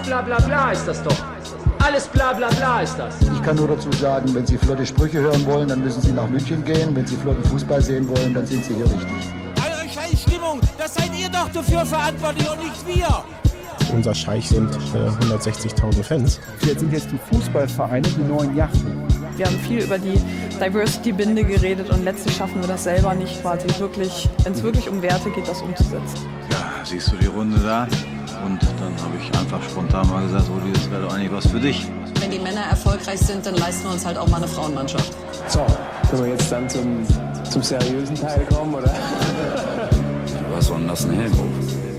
bla bla bla ist das doch. Alles bla bla bla ist das. Ich kann nur dazu sagen, wenn Sie flotte Sprüche hören wollen, dann müssen Sie nach München gehen. Wenn Sie flotten Fußball sehen wollen, dann sind Sie hier richtig. Eure Scheißstimmung, das seid ihr doch dafür verantwortlich und nicht wir. Unser Scheich sind 160.000 Fans. Jetzt sind die Fußballvereine die neuen Yachten. Wir haben viel über die Diversity-Binde geredet und letztlich schaffen wir das selber nicht quasi wirklich, wenn es wirklich um Werte geht, das umzusetzen. Ja, siehst du die Runde da? Und dann habe ich einfach spontan mal gesagt, Rudi, das wäre doch eigentlich was für dich. Wenn die Männer erfolgreich sind, dann leisten wir uns halt auch mal eine Frauenmannschaft. So, können wir jetzt dann zum seriösen Teil kommen, oder? Was war denn das, ein Helmhof?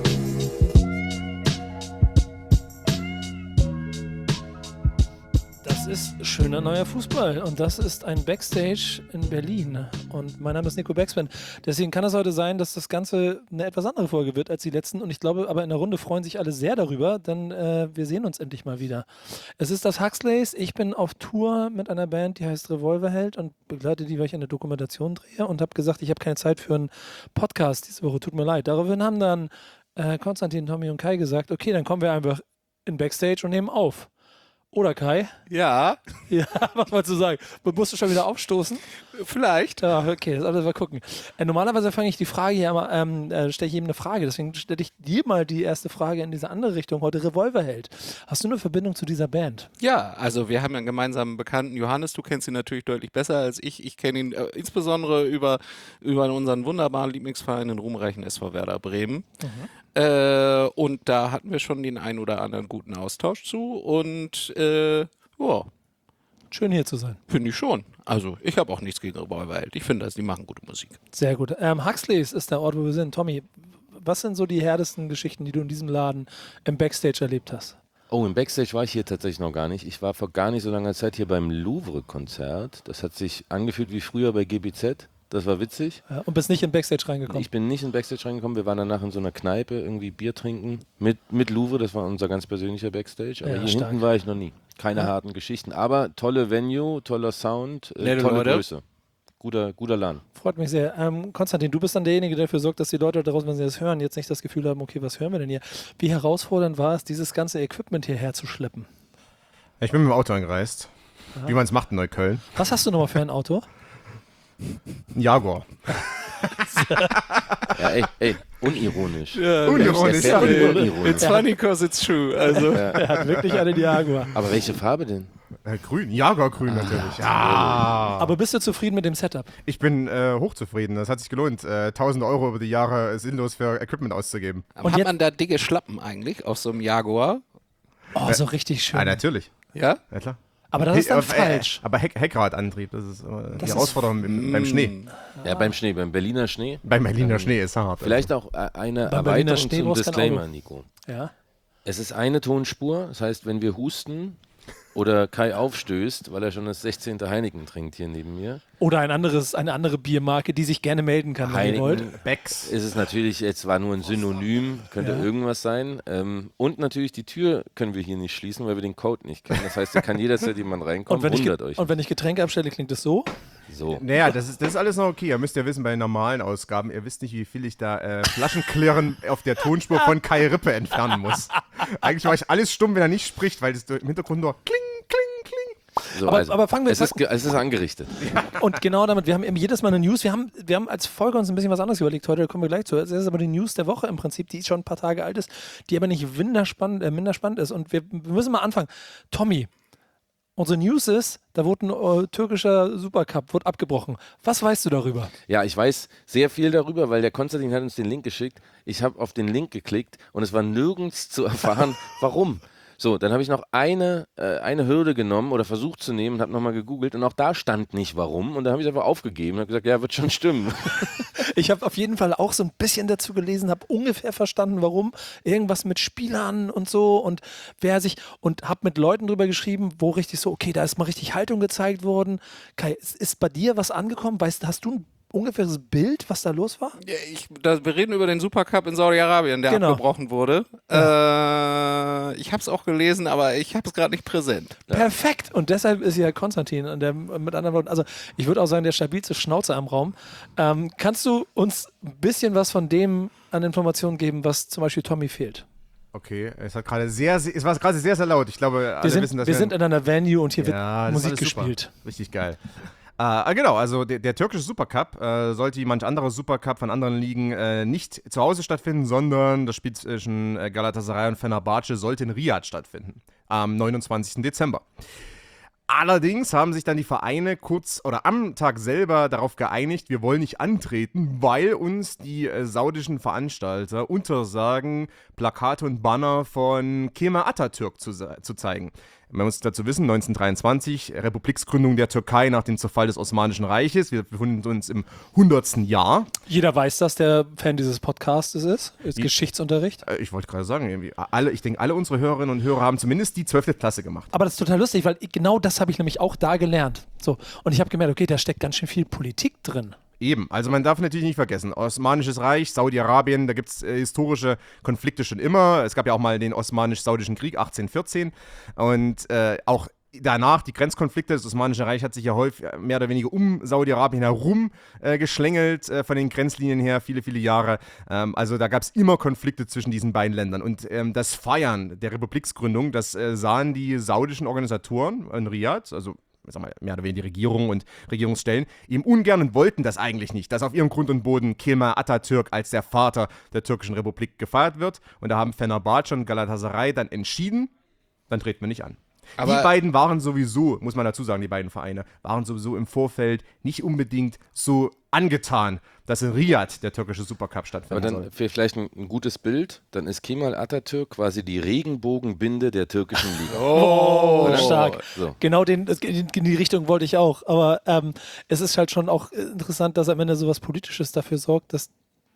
Das ist schöner neuer Fußball und das ist ein Backstage in Berlin und mein Name ist Nico Backspin. Deswegen kann es heute sein, dass das Ganze eine etwas andere Folge wird als die letzten und ich glaube aber in der Runde freuen sich alle sehr darüber, denn wir sehen uns endlich mal wieder. Es ist das Huxleys, ich bin auf Tour mit einer Band, die heißt Revolverheld und begleite die, weil ich eine Dokumentation drehe und habe gesagt, ich habe keine Zeit für einen Podcast diese Woche, tut mir leid. Daraufhin haben dann Konstantin, Tommy und Kai gesagt, okay, dann kommen wir einfach in Backstage und nehmen auf. Oder Kai? Ja. Ja, was wolltest du sagen? Musst du schon wieder aufstoßen? Vielleicht. Ja, okay, das alles mal gucken. Normalerweise fange ich die Frage hier mal, stelle ich jedem eine Frage, deswegen stelle ich dir mal die erste Frage in diese andere Richtung. Heute Revolverheld. Hast du eine Verbindung zu dieser Band? Ja, also wir haben ja einen gemeinsamen Bekannten, Johannes, du kennst ihn natürlich deutlich besser als ich. Ich kenne ihn insbesondere über unseren wunderbaren Lieblingsverein, den ruhmreichen SV Werder Bremen. Und da hatten wir schon den ein oder anderen guten Austausch zu und ja. Schön hier zu sein. Finde ich schon. Also ich habe auch nichts gegen Revolverheld. Ich finde, die machen gute Musik. Sehr gut. Huxleys ist der Ort, wo wir sind. Tommy, was sind so die härtesten Geschichten, die du in diesem Laden im Backstage erlebt hast? Oh, im Backstage war ich hier tatsächlich noch gar nicht. Ich war vor gar nicht so langer Zeit hier beim Louvre-Konzert. Das hat sich angefühlt wie früher bei GBZ. Das war witzig. Ja, und bist nicht in Backstage reingekommen? Ich bin nicht in Backstage reingekommen. Wir waren danach in so einer Kneipe irgendwie Bier trinken mit Louvre. Das war unser ganz persönlicher Backstage. Aber hier hinten war ich noch nie. Keine harten Geschichten. Aber tolle Venue, toller Sound, tolle Größe. Guter Laden. Freut mich sehr. Konstantin, du bist dann derjenige, der dafür sorgt, dass die Leute daraus, wenn sie das hören, jetzt nicht das Gefühl haben, okay, was hören wir denn hier? Wie herausfordernd war es, dieses ganze Equipment hierher zu schleppen? Ich bin mit dem Auto angereist. Wie man es macht in Neukölln. Was hast du nochmal für ein Auto? Ein Jaguar. Ja, ey, unironisch. Ja, unironisch. It's funny because it's true. Also. Er hat wirklich einen Jaguar. Aber welche Farbe denn? Grün, Jaguar-grün natürlich. Ja. Aber bist du zufrieden mit dem Setup? Ich bin hochzufrieden. Das hat sich gelohnt, 1.000 Euro über die Jahre sinnlos für Equipment auszugeben. Aber hat man da dicke Schlappen eigentlich auf so einem Jaguar? Oh, so richtig schön. Ja, natürlich. Ja? Ja, klar. Aber das ist dann falsch. Aber Heckradantrieb, das ist die Herausforderung beim Schnee. Ja, beim Schnee, beim Berliner Schnee. Beim Berliner Schnee ist hart. Vielleicht auch eine Beim Berliner Erweiterung Schnee zum brauchst du kein Disclaimer, Auto. Nico. Ja. Es ist eine Tonspur, das heißt, wenn wir husten oder Kai aufstößt, weil er schon das 16. Heineken trinkt hier neben mir. Oder eine andere Biermarke, die sich gerne melden kann, wenn ihr wollt. Becks. Ist es natürlich, jetzt war nur ein Synonym, könnte irgendwas sein. Und natürlich die Tür können wir hier nicht schließen, weil wir den Code nicht kennen. Das heißt, da kann jederzeit jemand reinkommen, wundert euch. Und wenn ich Getränke abstelle, klingt das so? So. Naja, das ist alles noch okay. Ihr müsst ja wissen, bei normalen Ausgaben, ihr wisst nicht, wie viel ich da Flaschenklirren auf der Tonspur von Kai Rippe entfernen muss. Eigentlich war ich alles stumm, wenn er nicht spricht, weil das im Hintergrund nur kling, kling, kling. So, aber fangen wir es ist angerichtet. Und genau damit, wir haben eben jedes Mal eine News. Wir haben als Folge uns ein bisschen was anderes überlegt heute, da kommen wir gleich zu. Das ist aber die News der Woche im Prinzip, die schon ein paar Tage alt ist, die aber nicht minder spannend ist. Und wir müssen mal anfangen. Tommy, unsere News ist, da wurde ein türkischer Supercup wurde abgebrochen. Was weißt du darüber? Ja, ich weiß sehr viel darüber, weil der Konstantin hat uns den Link geschickt. Ich habe auf den Link geklickt und es war nirgends zu erfahren, warum. So, dann habe ich noch eine Hürde genommen oder versucht zu nehmen und habe nochmal gegoogelt und auch da stand nicht warum und da habe ich einfach aufgegeben und habe gesagt, ja, wird schon stimmen. Ich habe auf jeden Fall auch so ein bisschen dazu gelesen, habe ungefähr verstanden, warum. Irgendwas mit Spielern und so und habe mit Leuten drüber geschrieben, wo richtig so, okay, da ist mal richtig Haltung gezeigt worden. Kai, ist bei dir was angekommen? Hast du ein ungefähres Bild, was da los war? Ja, wir reden über den Supercup in Saudi-Arabien, der abgebrochen wurde. Ja. Ich habe es auch gelesen, aber ich habe es gerade nicht präsent. Perfekt. Und deshalb ist ja Konstantin, und der, mit anderen Worten, also ich würde auch sagen, der stabilste Schnauzer am Raum. Kannst du uns ein bisschen was von dem an Informationen geben, was zum Beispiel Tommy fehlt? Okay, es war gerade sehr, sehr laut. Ich glaube, alle wissen, dass wir sind in einer Venue und hier wird das Musik ist alles gespielt. Super. Richtig geil. Genau, also der türkische Supercup sollte wie manch anderer Supercup von anderen Ligen nicht zu Hause stattfinden, sondern das Spiel zwischen Galatasaray und Fenerbahce sollte in Riyadh stattfinden, am 29. Dezember. Allerdings haben sich dann die Vereine kurz oder am Tag selber darauf geeinigt, wir wollen nicht antreten, weil uns die saudischen Veranstalter untersagen, Plakate und Banner von Kemal Atatürk zu zeigen. Man muss dazu wissen, 1923, Republiksgründung der Türkei nach dem Zerfall des Osmanischen Reiches. Wir befinden uns im 100. Jahr. Jeder weiß, dass der Fan dieses Podcastes ist Geschichtsunterricht. Ich wollte gerade sagen, irgendwie ich denke, alle unsere Hörerinnen und Hörer haben zumindest die 12. Klasse gemacht. Aber das ist total lustig, weil genau das habe ich nämlich auch da gelernt. So. Und ich habe gemerkt, okay, da steckt ganz schön viel Politik drin. Eben, also man darf natürlich nicht vergessen, Osmanisches Reich, Saudi-Arabien, da gibt es historische Konflikte schon immer. Es gab ja auch mal den Osmanisch-Saudischen Krieg 1814 und auch danach die Grenzkonflikte. Das Osmanische Reich hat sich ja häufig mehr oder weniger um Saudi-Arabien herum geschlängelt von den Grenzlinien her, viele, viele Jahre. Also da gab es immer Konflikte zwischen diesen beiden Ländern. Und das Feiern der Republiksgründung, das sahen die saudischen Organisatoren in Riyadh, also mehr oder weniger die Regierung und Regierungsstellen, eben ungern und wollten das eigentlich nicht, dass auf ihrem Grund und Boden Kemal Atatürk als der Vater der türkischen Republik gefeiert wird. Und da haben Fenerbahce und Galatasaray dann entschieden, dann treten wir nicht an. Aber die beiden waren sowieso, muss man dazu sagen, die beiden Vereine, waren sowieso im Vorfeld nicht unbedingt so angetan, dass in Riyadh der türkische Supercup stattfinden soll. Aber dann vielleicht ein gutes Bild, dann ist Kemal Atatürk quasi die Regenbogenbinde der türkischen Liga. Oh, stark. So. Genau in die Richtung wollte ich auch. Aber es ist halt schon auch interessant, dass am Ende sowas Politisches dafür sorgt, dass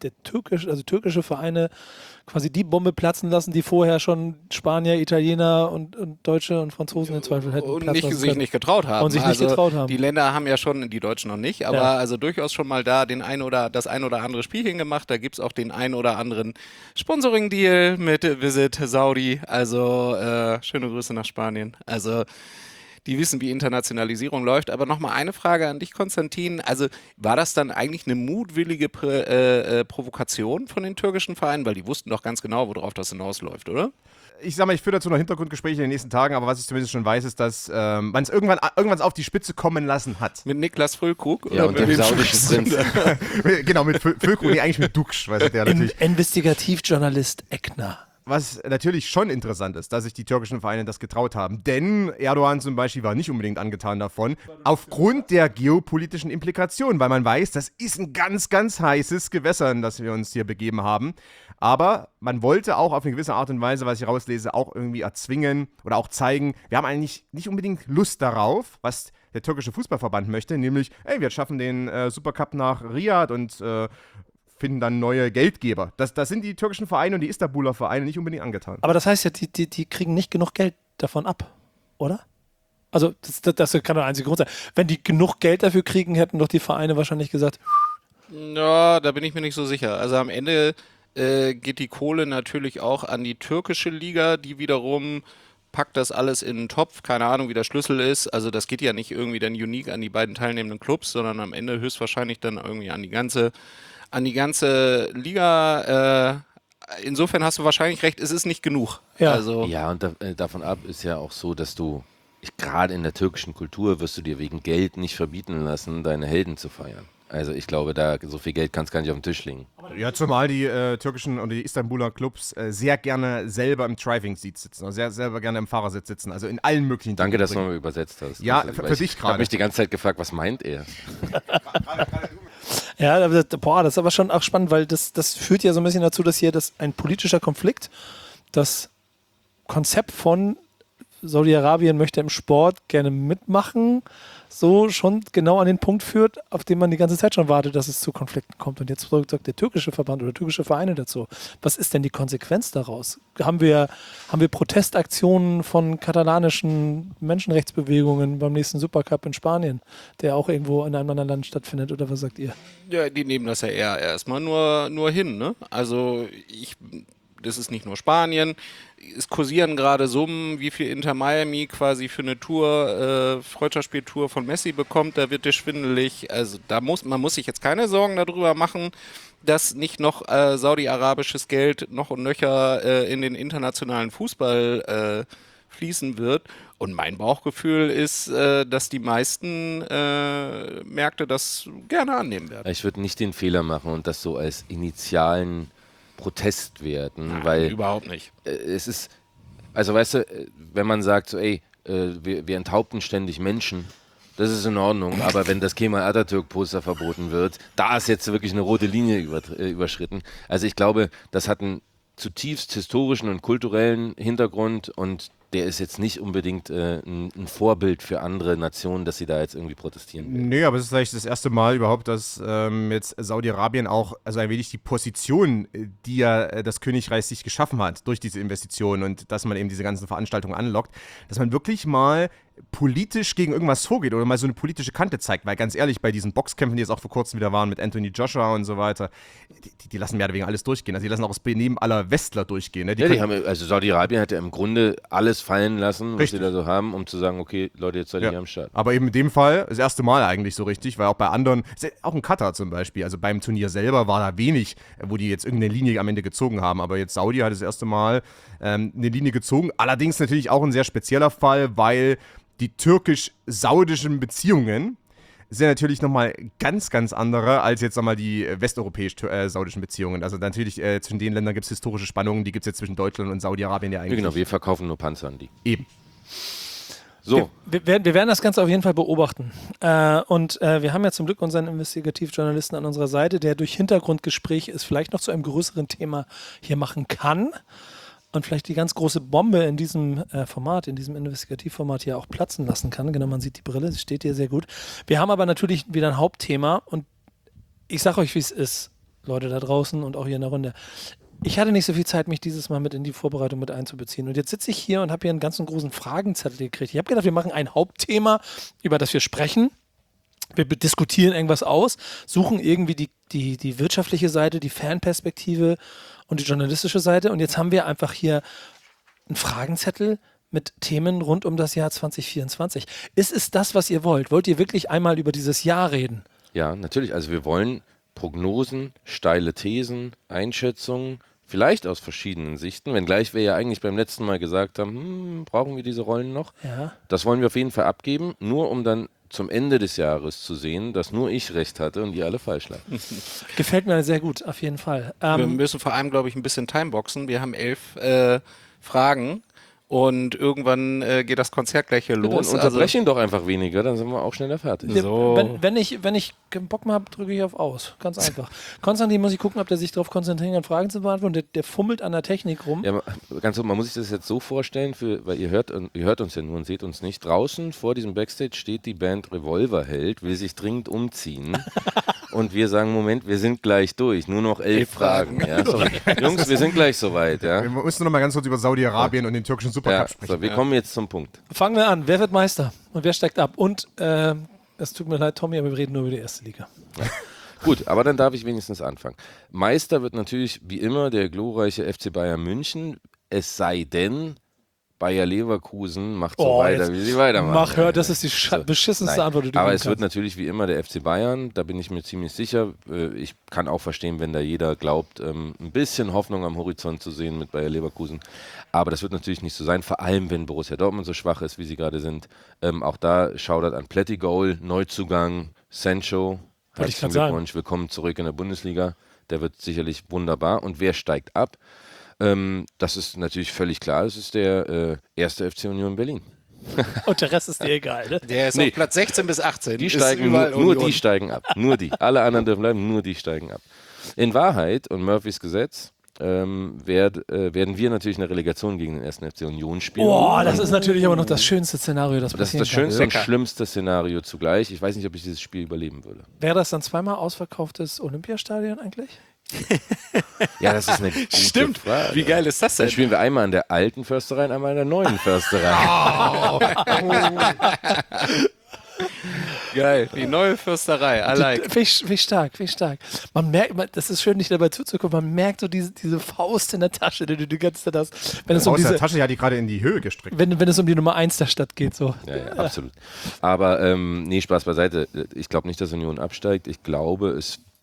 türkische Vereine quasi die Bombe platzen lassen, die vorher schon Spanier, Italiener und Deutsche und Franzosen in Zweifel hätten und platzen lassen sich können. nicht getraut haben. Und sich nicht getraut haben. Die Länder haben ja schon, die Deutschen noch nicht, aber also durchaus schon mal da das ein oder andere Spielchen gemacht. Da gibt es auch den ein oder anderen Sponsoring-Deal mit Visit Saudi. Also schöne Grüße nach Spanien. Also die wissen, wie Internationalisierung läuft. Aber nochmal eine Frage an dich, Konstantin. Also war das dann eigentlich eine mutwillige Provokation von den türkischen Vereinen? Weil die wussten doch ganz genau, worauf das hinausläuft, oder? Ich sag mal, ich führe dazu noch Hintergrundgespräche in den nächsten Tagen, aber was ich zumindest schon weiß, ist, dass man es irgendwann auf die Spitze kommen lassen hat. Mit Niklas Füllkrug? Ja, und dem saudischen Prinz. Genau, mit Füllkrug, nee, eigentlich mit Duksch. Der natürlich. Investigativjournalist Eckner. Was natürlich schon interessant ist, dass sich die türkischen Vereine das getraut haben. Denn Erdogan zum Beispiel war nicht unbedingt angetan davon, aufgrund der geopolitischen Implikationen, weil man weiß, das ist ein ganz, ganz heißes Gewässer, in das wir uns hier begeben haben. Aber man wollte auch auf eine gewisse Art und Weise, was ich rauslese, auch irgendwie erzwingen oder auch zeigen, wir haben eigentlich nicht unbedingt Lust darauf, was der türkische Fußballverband möchte, nämlich, wir schaffen den Supercup nach Riyadh und finden dann neue Geldgeber. Das sind die türkischen Vereine und die Istanbuler Vereine nicht unbedingt angetan. Aber das heißt ja, die kriegen nicht genug Geld davon ab, oder? Also das kann der einzige Grund sein. Wenn die genug Geld dafür kriegen, hätten doch die Vereine wahrscheinlich gesagt. Ja, da bin ich mir nicht so sicher. Also am Ende geht die Kohle natürlich auch an die türkische Liga, die wiederum packt das alles in einen Topf, keine Ahnung, wie der Schlüssel ist. Also das geht ja nicht irgendwie dann unique an die beiden teilnehmenden Clubs, sondern am Ende höchstwahrscheinlich dann irgendwie an die ganze Liga. Insofern hast du wahrscheinlich recht, es ist nicht genug. Ja, also, und davon ab ist ja auch so, dass gerade in der türkischen Kultur wirst du dir wegen Geld nicht verbieten lassen, deine Helden zu feiern. Also ich glaube, da so viel Geld kann es gar nicht auf dem Tisch liegen. Ja, zumal die türkischen und die Istanbuler Clubs sehr gerne selber im Driving-Seat sitzen, also selber gerne im Fahrersitz sitzen, also in allen möglichen Danke, dass du mal übersetzt hast. Ja, für dich gerade. Ich habe mich die ganze Zeit gefragt, was meint er? Ja, das ist aber schon auch spannend, weil das führt ja so ein bisschen dazu, dass hier ein politischer Konflikt, das Konzept von Saudi-Arabien möchte im Sport gerne mitmachen, so schon genau an den Punkt führt, auf den man die ganze Zeit schon wartet, dass es zu Konflikten kommt. Und jetzt sagt der türkische Verband oder türkische Vereine dazu. Was ist denn die Konsequenz daraus? Haben wir Protestaktionen von katalanischen Menschenrechtsbewegungen beim nächsten Supercup in Spanien, der auch irgendwo in einem anderen Land stattfindet, oder was sagt ihr? Ja, die nehmen das ja eher erstmal nur hin, ne? Also das ist nicht nur Spanien. Es kursieren gerade Summen, wie viel Inter Miami quasi für eine Tour, Freundschaftsspieltour von Messi bekommt, da wird es schwindelig. Also man muss sich jetzt keine Sorgen darüber machen, dass nicht noch saudi-arabisches Geld noch und nöcher in den internationalen Fußball fließen wird. Und mein Bauchgefühl ist, dass die meisten Märkte das gerne annehmen werden. Ich würde nicht den Fehler machen und das so als initialen Protest werten, Nein, weil überhaupt nicht. Es ist, also weißt du, wenn man sagt so, ey, wir enthaupten ständig Menschen, das ist in Ordnung, aber wenn das Kemal Atatürk-Poster verboten wird, da ist jetzt wirklich eine rote Linie überschritten. Also ich glaube, das hat einen zutiefst historischen und kulturellen Hintergrund und der ist jetzt nicht unbedingt ein Vorbild für andere Nationen, dass sie da jetzt irgendwie protestieren werden. Nee, aber es ist vielleicht das erste Mal überhaupt, dass jetzt Saudi-Arabien auch, also ein wenig die Position, die ja das Königreich sich geschaffen hat durch diese Investitionen und dass man eben diese ganzen Veranstaltungen anlockt, dass man wirklich mal politisch gegen irgendwas vorgeht oder mal so eine politische Kante zeigt, weil ganz ehrlich, bei diesen Boxkämpfen, die jetzt auch vor kurzem wieder waren mit Anthony Joshua und so weiter, die lassen mehr oder weniger alles durchgehen. Also die lassen auch das Benehmen aller Westler durchgehen. Ne? Also Saudi-Arabien hat ja im Grunde alles fallen lassen, was sie da so haben, um zu sagen, okay, Leute, jetzt seid ihr hier am Start. Aber eben in dem Fall das erste Mal eigentlich so richtig, weil auch bei anderen, auch in Katar zum Beispiel, also beim Turnier selber war da wenig, wo die jetzt irgendeine Linie am Ende gezogen haben, aber jetzt Saudi hat das erste Mal eine Linie gezogen, allerdings natürlich auch ein sehr spezieller Fall, weil die türkisch-saudischen Beziehungen sind natürlich nochmal ganz, ganz andere als jetzt nochmal die westeuropäisch-saudischen Beziehungen. Also natürlich zwischen den Ländern gibt es historische Spannungen, die gibt es jetzt zwischen Deutschland und Saudi-Arabien ja eigentlich. Genau, wir verkaufen nur Panzer an die. Eben. So. Wir werden das Ganze auf jeden Fall beobachten. Und wir haben ja zum Glück unseren Investigativjournalisten an unserer Seite, der durch Hintergrundgespräche es vielleicht noch zu einem größeren Thema hier machen kann. Und vielleicht die ganz große Bombe in diesem Format, in diesem Investigativformat hier auch platzen lassen kann. Genau, man sieht die Brille, sie steht hier sehr gut. Wir haben aber natürlich wieder ein Hauptthema und ich sage euch, wie es ist, Leute da draußen und auch hier in der Runde. Ich hatte nicht so viel Zeit, mich dieses Mal mit in die Vorbereitung mit einzubeziehen. Und jetzt sitze ich hier und habe hier einen ganzen großen Fragenzettel gekriegt. Ich habe gedacht, wir machen ein Hauptthema, über das wir sprechen. Wir diskutieren irgendwas aus, suchen irgendwie die wirtschaftliche Seite, die Fanperspektive und die journalistische Seite. Und jetzt haben wir einfach hier einen Fragenzettel mit Themen rund um das Jahr 2024. Ist es das, was ihr wollt? Wollt ihr wirklich einmal über dieses Jahr reden? Ja, natürlich. Also wir wollen Prognosen, steile Thesen, Einschätzungen, vielleicht aus verschiedenen Sichten, wenngleich wir ja eigentlich beim letzten Mal gesagt haben, brauchen wir diese Rollen noch? Ja. Das wollen wir auf jeden Fall abgeben, nur um dann zum Ende des Jahres zu sehen, dass nur ich recht hatte und ihr alle falsch lag. Gefällt mir sehr gut, auf jeden Fall. Wir müssen vor allem, glaube ich, ein bisschen timeboxen. Wir haben 11 Fragen und irgendwann geht das Konzert gleich hier los. Dann unterbrechen doch einfach weniger, dann sind wir auch schneller fertig. So. Wenn ich keinen Bock mehr habe, drücke ich auf Aus. Ganz einfach. Konstantin muss ich gucken, ob der sich darauf konzentrieren kann, Fragen zu beantworten. Der fummelt an der Technik rum. Ja, ganz so, man muss sich das jetzt so vorstellen, weil ihr hört uns ja nur und seht uns nicht. Draußen vor diesem Backstage steht die Band Revolverheld, will sich dringend umziehen. Und wir sagen, Moment, wir sind gleich durch. Nur noch 11 Fragen. Ja, Jungs, wir sind gleich soweit. Ja? Wir müssen noch mal ganz kurz über Saudi-Arabien und den türkischen Supercup sprechen. So, wir kommen jetzt zum Punkt. Fangen wir an. Wer wird Meister? Und wer steigt ab? Und es tut mir leid, Tommy, aber wir reden nur über die erste Liga. Ja. Gut, aber dann darf ich wenigstens anfangen. Meister wird natürlich wie immer der glorreiche FC Bayern München, es sei denn, Bayer Leverkusen macht so weiter, wie sie weitermachen. Das ist die beschissenste Antwort, die du Aber es wird natürlich wie immer der FC Bayern, da bin ich mir ziemlich sicher. Ich kann auch verstehen, wenn da jeder glaubt, ein bisschen Hoffnung am Horizont zu sehen mit Bayer Leverkusen. Aber das wird natürlich nicht so sein, vor allem wenn Borussia Dortmund so schwach ist, wie sie gerade sind. Auch da Shoutout an Plettigol, Neuzugang, Sancho. Herzlichen Glückwunsch, willkommen zurück in der Bundesliga. Der wird sicherlich wunderbar. Und wer steigt ab? Das ist natürlich völlig klar, das ist der erste FC Union Berlin. Und der Rest ist dir egal, ne? Der ist auf Platz 16 bis 18. Die steigen nur die steigen ab. Nur die. Alle anderen dürfen bleiben, nur die steigen ab. In Wahrheit, und Murphys Gesetz, werden wir natürlich eine Relegation gegen den ersten FC Union spielen. Boah, das ist natürlich aber noch das schönste Szenario, das passieren kann. Das ist das schönste und schlimmste Szenario zugleich. Ich weiß nicht, ob ich dieses Spiel überleben würde. Wäre das dann zweimal ausverkauftes Olympiastadion eigentlich? Ja, das ist eine gute Frage. Wie geil ist das denn? Dann spielen wir einmal an der alten Försterei und einmal an der neuen Försterei. Geil, die neue Fürsterei, I like. Wie stark. Man merkt, das ist schön, nicht dabei zuzugucken, man merkt so diese Faust in der Tasche, die du die ganze Zeit hast. Wenn es um der Tasche hat die gerade in die Höhe gestreckt. Wenn es um die Nummer 1 der Stadt geht. So. Ja, absolut. Aber nee, Spaß beiseite. Ich glaube nicht, dass Union absteigt. Ich glaube,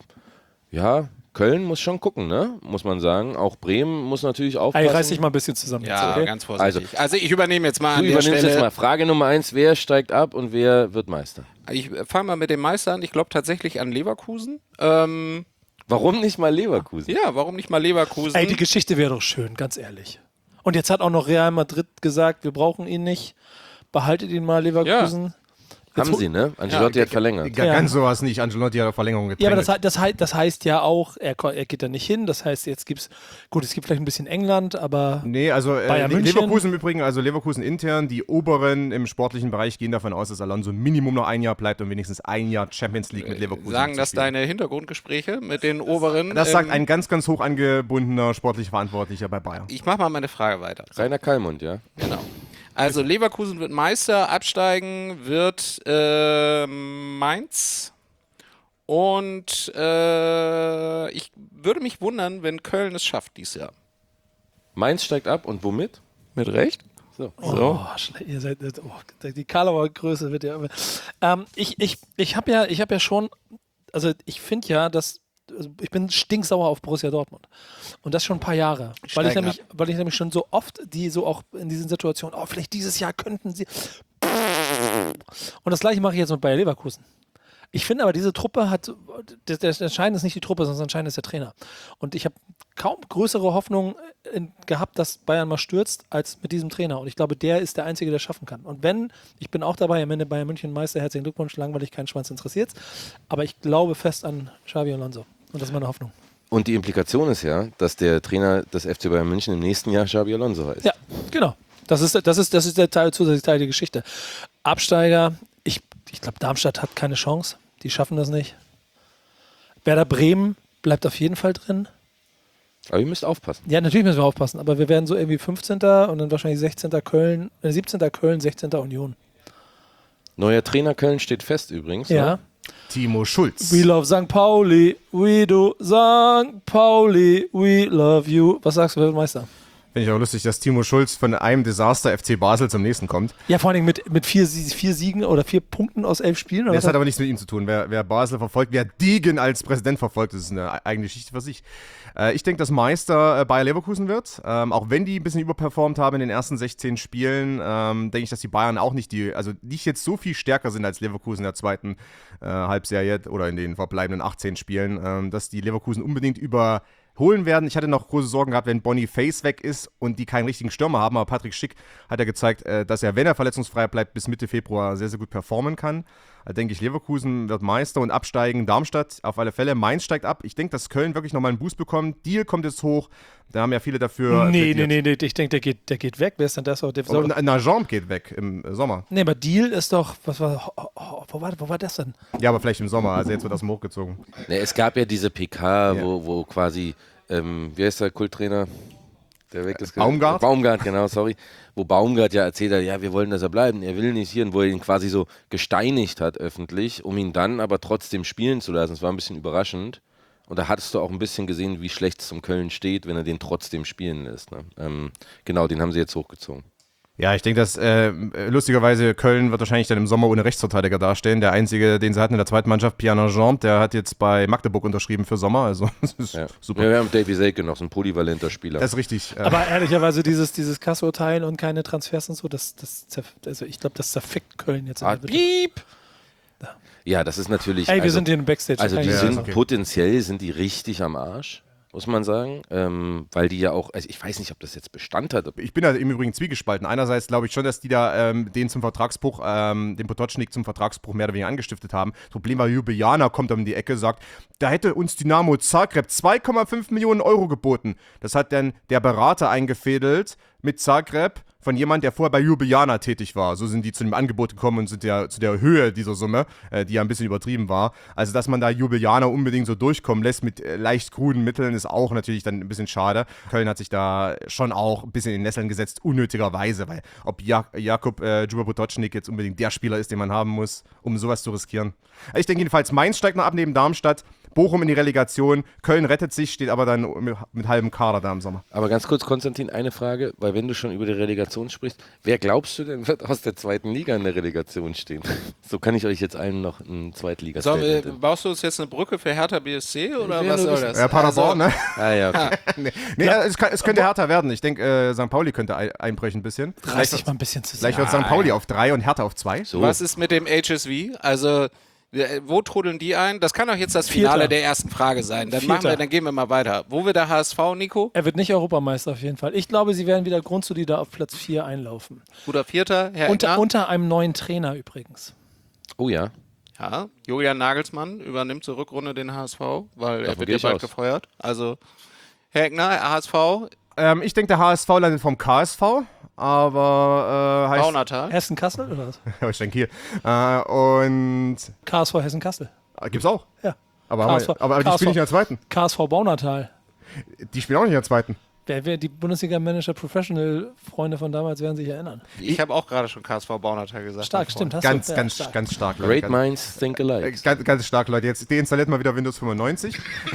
Köln muss schon gucken, ne? Muss man sagen. Auch Bremen muss natürlich aufpassen. Reiß dich mal ein bisschen zusammen. Ja, okay? ganz vorsichtig. Also ich übernehme jetzt mal an du der übernimmst Stelle. jetzt mal. Frage Nummer 1, wer steigt ab und wer wird Meister? Ich fange mal mit dem Meister an. Ich glaube tatsächlich an Leverkusen. Warum nicht mal Leverkusen? Ja, warum nicht mal Leverkusen? Ey, die Geschichte wäre doch schön, ganz ehrlich. Und jetzt hat auch noch Real Madrid gesagt, wir brauchen ihn nicht. Behaltet ihn mal, Leverkusen. Ja. Haben sie, ne? Ancelotti hat verlängert. Ganz sowas nicht. Ancelotti hat auf Verlängerung gedrängt. Ja, aber das heißt ja auch, er geht da nicht hin. Das heißt, jetzt es gibt vielleicht ein bisschen England, aber nee, also Bayern München. Leverkusen im Übrigen, also Leverkusen intern, die Oberen im sportlichen Bereich gehen davon aus, dass Alonso Minimum noch ein Jahr bleibt und wenigstens ein Jahr Champions League mit Leverkusen. Sagen das deine Hintergrundgespräche mit den Oberen? Das sagt ein ganz, ganz hoch angebundener sportlich Verantwortlicher bei Bayern. Ich mache mal meine Frage weiter. Rainer Kallmund, ja. Genau. Also Leverkusen wird Meister, absteigen wird Mainz und ich würde mich wundern, wenn Köln es schafft dieses Jahr. Mainz steigt ab und womit? Mit Recht? So. Oh, ihr seid, die Karlauer Größe wird ja immer. Ich habe ja schon, also ich finde ja, dass ich bin stinksauer auf Borussia Dortmund. Und das schon ein paar Jahre. Weil ich nämlich schon so oft, die so auch in diesen Situationen, vielleicht dieses Jahr könnten sie. Und das gleiche mache ich jetzt mit Bayer Leverkusen. Ich finde aber, diese Truppe hat, das Entscheidende ist nicht die Truppe, sondern das Entscheidende ist der Trainer. Und ich habe kaum größere Hoffnung gehabt, dass Bayern mal stürzt, als mit diesem Trainer. Und ich glaube, der ist der Einzige, der schaffen kann. Und ich bin auch dabei, am Ende Bayern München Meister, herzlichen Glückwunsch, langweilig, keinen Schwanz interessiert. Aber ich glaube fest an Xabi Alonso. Und das ist meine Hoffnung. Und die Implikation ist ja, dass der Trainer des FC Bayern München im nächsten Jahr Xabi Alonso heißt. Ja, genau. Das ist der zusätzliche Teil der Geschichte. Absteiger, ich glaube, Darmstadt hat keine Chance. Die schaffen das nicht. Werder Bremen bleibt auf jeden Fall drin. Aber ihr müsst aufpassen. Ja, natürlich müssen wir aufpassen. Aber wir werden so irgendwie 15. und dann wahrscheinlich 16. Köln, 17. Köln, 16. Union. Neuer Trainer Köln steht fest übrigens. Ja. Ne? Timo Schulz. We love St. Pauli, we do St. Pauli, we love you. Was sagst du, wer wird Meister? Finde ich auch lustig, dass Timo Schulz von einem Desaster FC Basel zum nächsten kommt. Ja, vor allem mit 4 Siegen oder 4 Punkten aus 11 Spielen. Oder das hat aber nichts mit ihm zu tun. Wer Basel verfolgt, wer Degen als Präsident verfolgt, das ist eine eigene Geschichte für sich. Ich denke, dass Meister Bayer Leverkusen wird. Auch wenn die ein bisschen überperformt haben in den ersten 16 Spielen, denke ich, dass die Bayern auch nicht jetzt so viel stärker sind als Leverkusen in der zweiten Halbserie oder in den verbleibenden 18 Spielen, dass die Leverkusen unbedingt holen werden. Ich hatte noch große Sorgen gehabt, wenn Boniface weg ist und die keinen richtigen Stürmer haben, aber Patrick Schick hat ja gezeigt, dass er, wenn er verletzungsfrei bleibt, bis Mitte Februar sehr, sehr gut performen kann. Da denke ich, Leverkusen wird Meister und absteigen. Darmstadt auf alle Fälle. Mainz steigt ab. Ich denke, dass Köln wirklich nochmal einen Boost bekommt. Deal kommt jetzt hoch. Da haben ja viele dafür. Nee. Ich denke, der geht weg. Wer ist denn das? Nagent geht weg im Sommer. Nee, aber Deal ist doch, wo war das denn? Ja, aber vielleicht im Sommer. Also jetzt wird das hochgezogen. Nee, es gab ja diese PK, wo quasi, wie heißt der Kulttrainer? Der weg ist. Baumgart? Baumgart, genau, sorry. Wo Baumgart ja erzählt hat, ja, wir wollen, dass er bleibt. Er will nicht hier. Und wo er ihn quasi so gesteinigt hat öffentlich, um ihn dann aber trotzdem spielen zu lassen. Es war ein bisschen überraschend. Und da hattest du auch ein bisschen gesehen, wie schlecht es um Köln steht, wenn er den trotzdem spielen lässt. Ne? Genau, den haben sie jetzt hochgezogen. Ja, ich denke, dass lustigerweise Köln wird wahrscheinlich dann im Sommer ohne Rechtsverteidiger dastehen. Der einzige, den sie hatten in der zweiten Mannschaft, Pierre Nagent, der hat jetzt bei Magdeburg unterschrieben für Sommer. Also das ist super. Ja, wir haben Davy Selke noch, so ein polyvalenter Spieler. Das ist richtig. Aber ehrlicherweise dieses Kasso-Teilen und keine Transfers und so, also ich glaube, das zerfickt Köln jetzt. Piep! Ja, das ist natürlich. Ey, wir sind hier im Backstage. Also potenziell sind die richtig am Arsch. Muss man sagen, weil die ja auch, also ich weiß nicht, ob das jetzt Bestand hat. Ich bin da im Übrigen zwiegespalten. Einerseits glaube ich schon, dass die da den zum Vertragsbruch, den Potočnik zum Vertragsbruch mehr oder weniger angestiftet haben. Das Problem war, Ljubljana kommt um die Ecke, sagt, da hätte uns Dynamo Zagreb 2,5 Millionen Euro geboten. Das hat dann der Berater eingefädelt mit Zagreb von jemand, der vorher bei Ljubljana tätig war. So sind die zu dem Angebot gekommen und zu der Höhe dieser Summe, die ja ein bisschen übertrieben war. Also, dass man da Ljubljana unbedingt so durchkommen lässt mit leicht kruden Mitteln, ist auch natürlich dann ein bisschen schade. Köln hat sich da schon auch ein bisschen in den Nesseln gesetzt, unnötigerweise, weil ob Jakub Djuba-Potočnik jetzt unbedingt der Spieler ist, den man haben muss, um sowas zu riskieren. Ich denke jedenfalls, Mainz steigt noch ab neben Darmstadt, Bochum in die Relegation, Köln rettet sich, steht aber dann mit halbem Kader da im Sommer. Aber ganz kurz, Konstantin, eine Frage, weil wenn du schon über die Relegation sprichst, wer glaubst du denn wird aus der zweiten Liga in der Relegation stehen? So kann ich euch jetzt allen noch einen Zweitliga-Statement. Baust du uns jetzt eine Brücke für Hertha BSC oder was soll das? Ja, Paderborn, ne? Ah ja, okay. Es könnte härter werden. Ich denke, St. Pauli könnte einbrechen ein bisschen. Reiß dich mal ein bisschen zusammen. Vielleicht wird St. Pauli auf 3 und Hertha auf 2. So. Was ist mit dem HSV? Also, wo trudeln die ein? Das kann doch jetzt das Finale der ersten Frage sein. Dann gehen wir mal weiter. Wo wird der HSV, Nico? Er wird nicht Europameister auf jeden Fall. Ich glaube, sie werden wieder grundsolide auf Platz 4 einlaufen. Guter Vierter, Herr Eckner? Unter einem neuen Trainer übrigens. Oh ja. Ja, Julian Nagelsmann übernimmt zur Rückrunde den HSV, weil er wird ja bald gefeuert. Also, Herr Eckner, HSV. Ich denke, der HSV landet vom KSV, aber heißt... Baunatal. Hessen-Kassel oder was? Ja, ich denke hier. Und... KSV Hessen-Kassel. Gibt's auch? Ja. Aber die spielen nicht in der zweiten. KSV Baunatal. Die spielen auch nicht in der zweiten. Die Bundesliga-Manager Professional-Freunde von damals werden sich erinnern. Ich habe auch gerade schon KSV Baunatal gesagt. Stark, stimmt. Ganz stark. Great minds think alike. Ganz stark, Leute. Jetzt deinstalliert mal wieder Windows 95.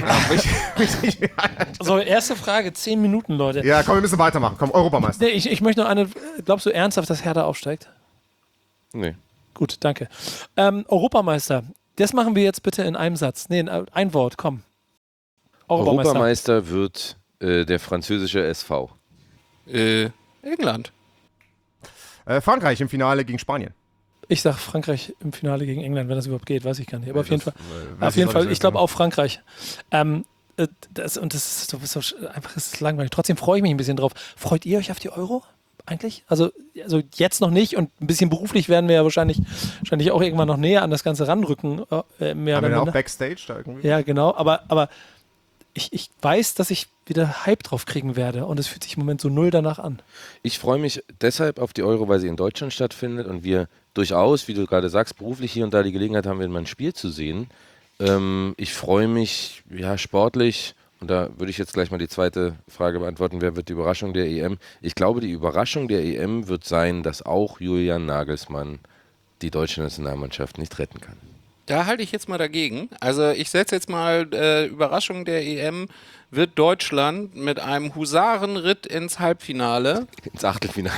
So, erste Frage, 10 Minuten, Leute. Ja, komm, wir müssen weitermachen. Komm, Europameister. Nee, ich möchte noch eine. Glaubst du ernsthaft, dass Hertha aufsteigt? Nee. Gut, danke. Europameister. Das machen wir jetzt bitte in einem Satz. Nee, ein Wort, komm. Europameister wird der französische SV. England. Frankreich im Finale gegen Spanien. Ich sag Frankreich im Finale gegen England, wenn das überhaupt geht, weiß ich gar nicht. Aber auf jeden Fall, ich glaube auch Frankreich. Das ist so einfach ist langweilig. Trotzdem freue ich mich ein bisschen drauf. Freut ihr euch auf die Euro eigentlich? Also jetzt noch nicht und ein bisschen beruflich werden wir ja wahrscheinlich auch irgendwann noch näher an das Ganze ranrücken. Mehr Haben oder wir auch minder. Backstage da irgendwie? Ja, genau. Aber ich weiß, dass ich wieder Hype drauf kriegen werde und es fühlt sich im Moment so null danach an. Ich freue mich deshalb auf die Euro, weil sie in Deutschland stattfindet und wir durchaus, wie du gerade sagst, beruflich hier und da die Gelegenheit haben, mal ein Spiel zu sehen. Ich freue mich, sportlich, und da würde ich jetzt gleich mal die zweite Frage beantworten, wer wird die Überraschung der EM? Ich glaube, die Überraschung der EM wird sein, dass auch Julian Nagelsmann die deutsche Nationalmannschaft nicht retten kann. Da halte ich jetzt mal dagegen. Also ich setze jetzt mal Überraschung der EM wird Deutschland mit einem Husarenritt ins Halbfinale. Ins Achtelfinale.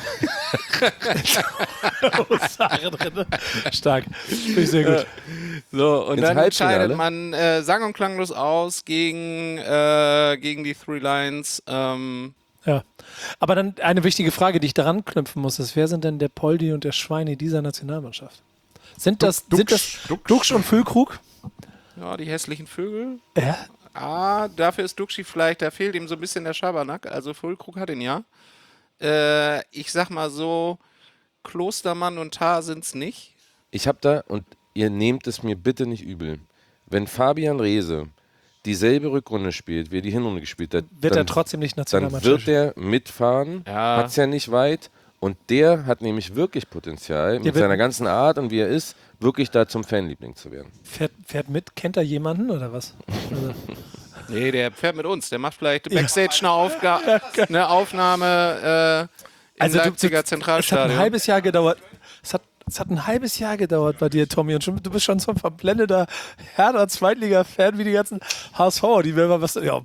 Husarenritt. Stark. Finde ich sehr gut. So, und ins dann Halbfinale? entscheidet man sang- und klanglos aus gegen die Three Lions. Ja, aber dann eine wichtige Frage, die ich daran knüpfen muss, ist, wer sind denn der Poldi und der Schweini dieser Nationalmannschaft? Sind das Duxch und Füllkrug? Ja, die hässlichen Vögel. Ja. Dafür ist Duxchi vielleicht, da fehlt ihm so ein bisschen der Schabernack. Also Füllkrug hat ihn ja. Ich sag mal so, Klostermann und Tah sind's nicht. Ich habe da, und ihr nehmt es mir bitte nicht übel, wenn Fabian Reese dieselbe Rückrunde spielt, wie er die Hinrunde gespielt hat, Wird er trotzdem nicht dann Nationalmannschaft? wird er mitfahren, Ja. hat's ja nicht weit. Und der hat nämlich wirklich Potenzial, mit seiner ganzen Art und wie er ist, wirklich da zum Fanliebling zu werden. Fährt mit? Kennt er jemanden oder was? Also. Nee, der fährt mit uns. Der macht vielleicht Backstage eine Aufnahme im Leipziger Zentralstadion. Es hat ein halbes Jahr gedauert. Es hat ein halbes Jahr gedauert bei dir, Tommy. Und du bist schon so ein verblendeter Hertha-Zweitliga-Fan wie die ganzen HSV. Die will mal was. Ja,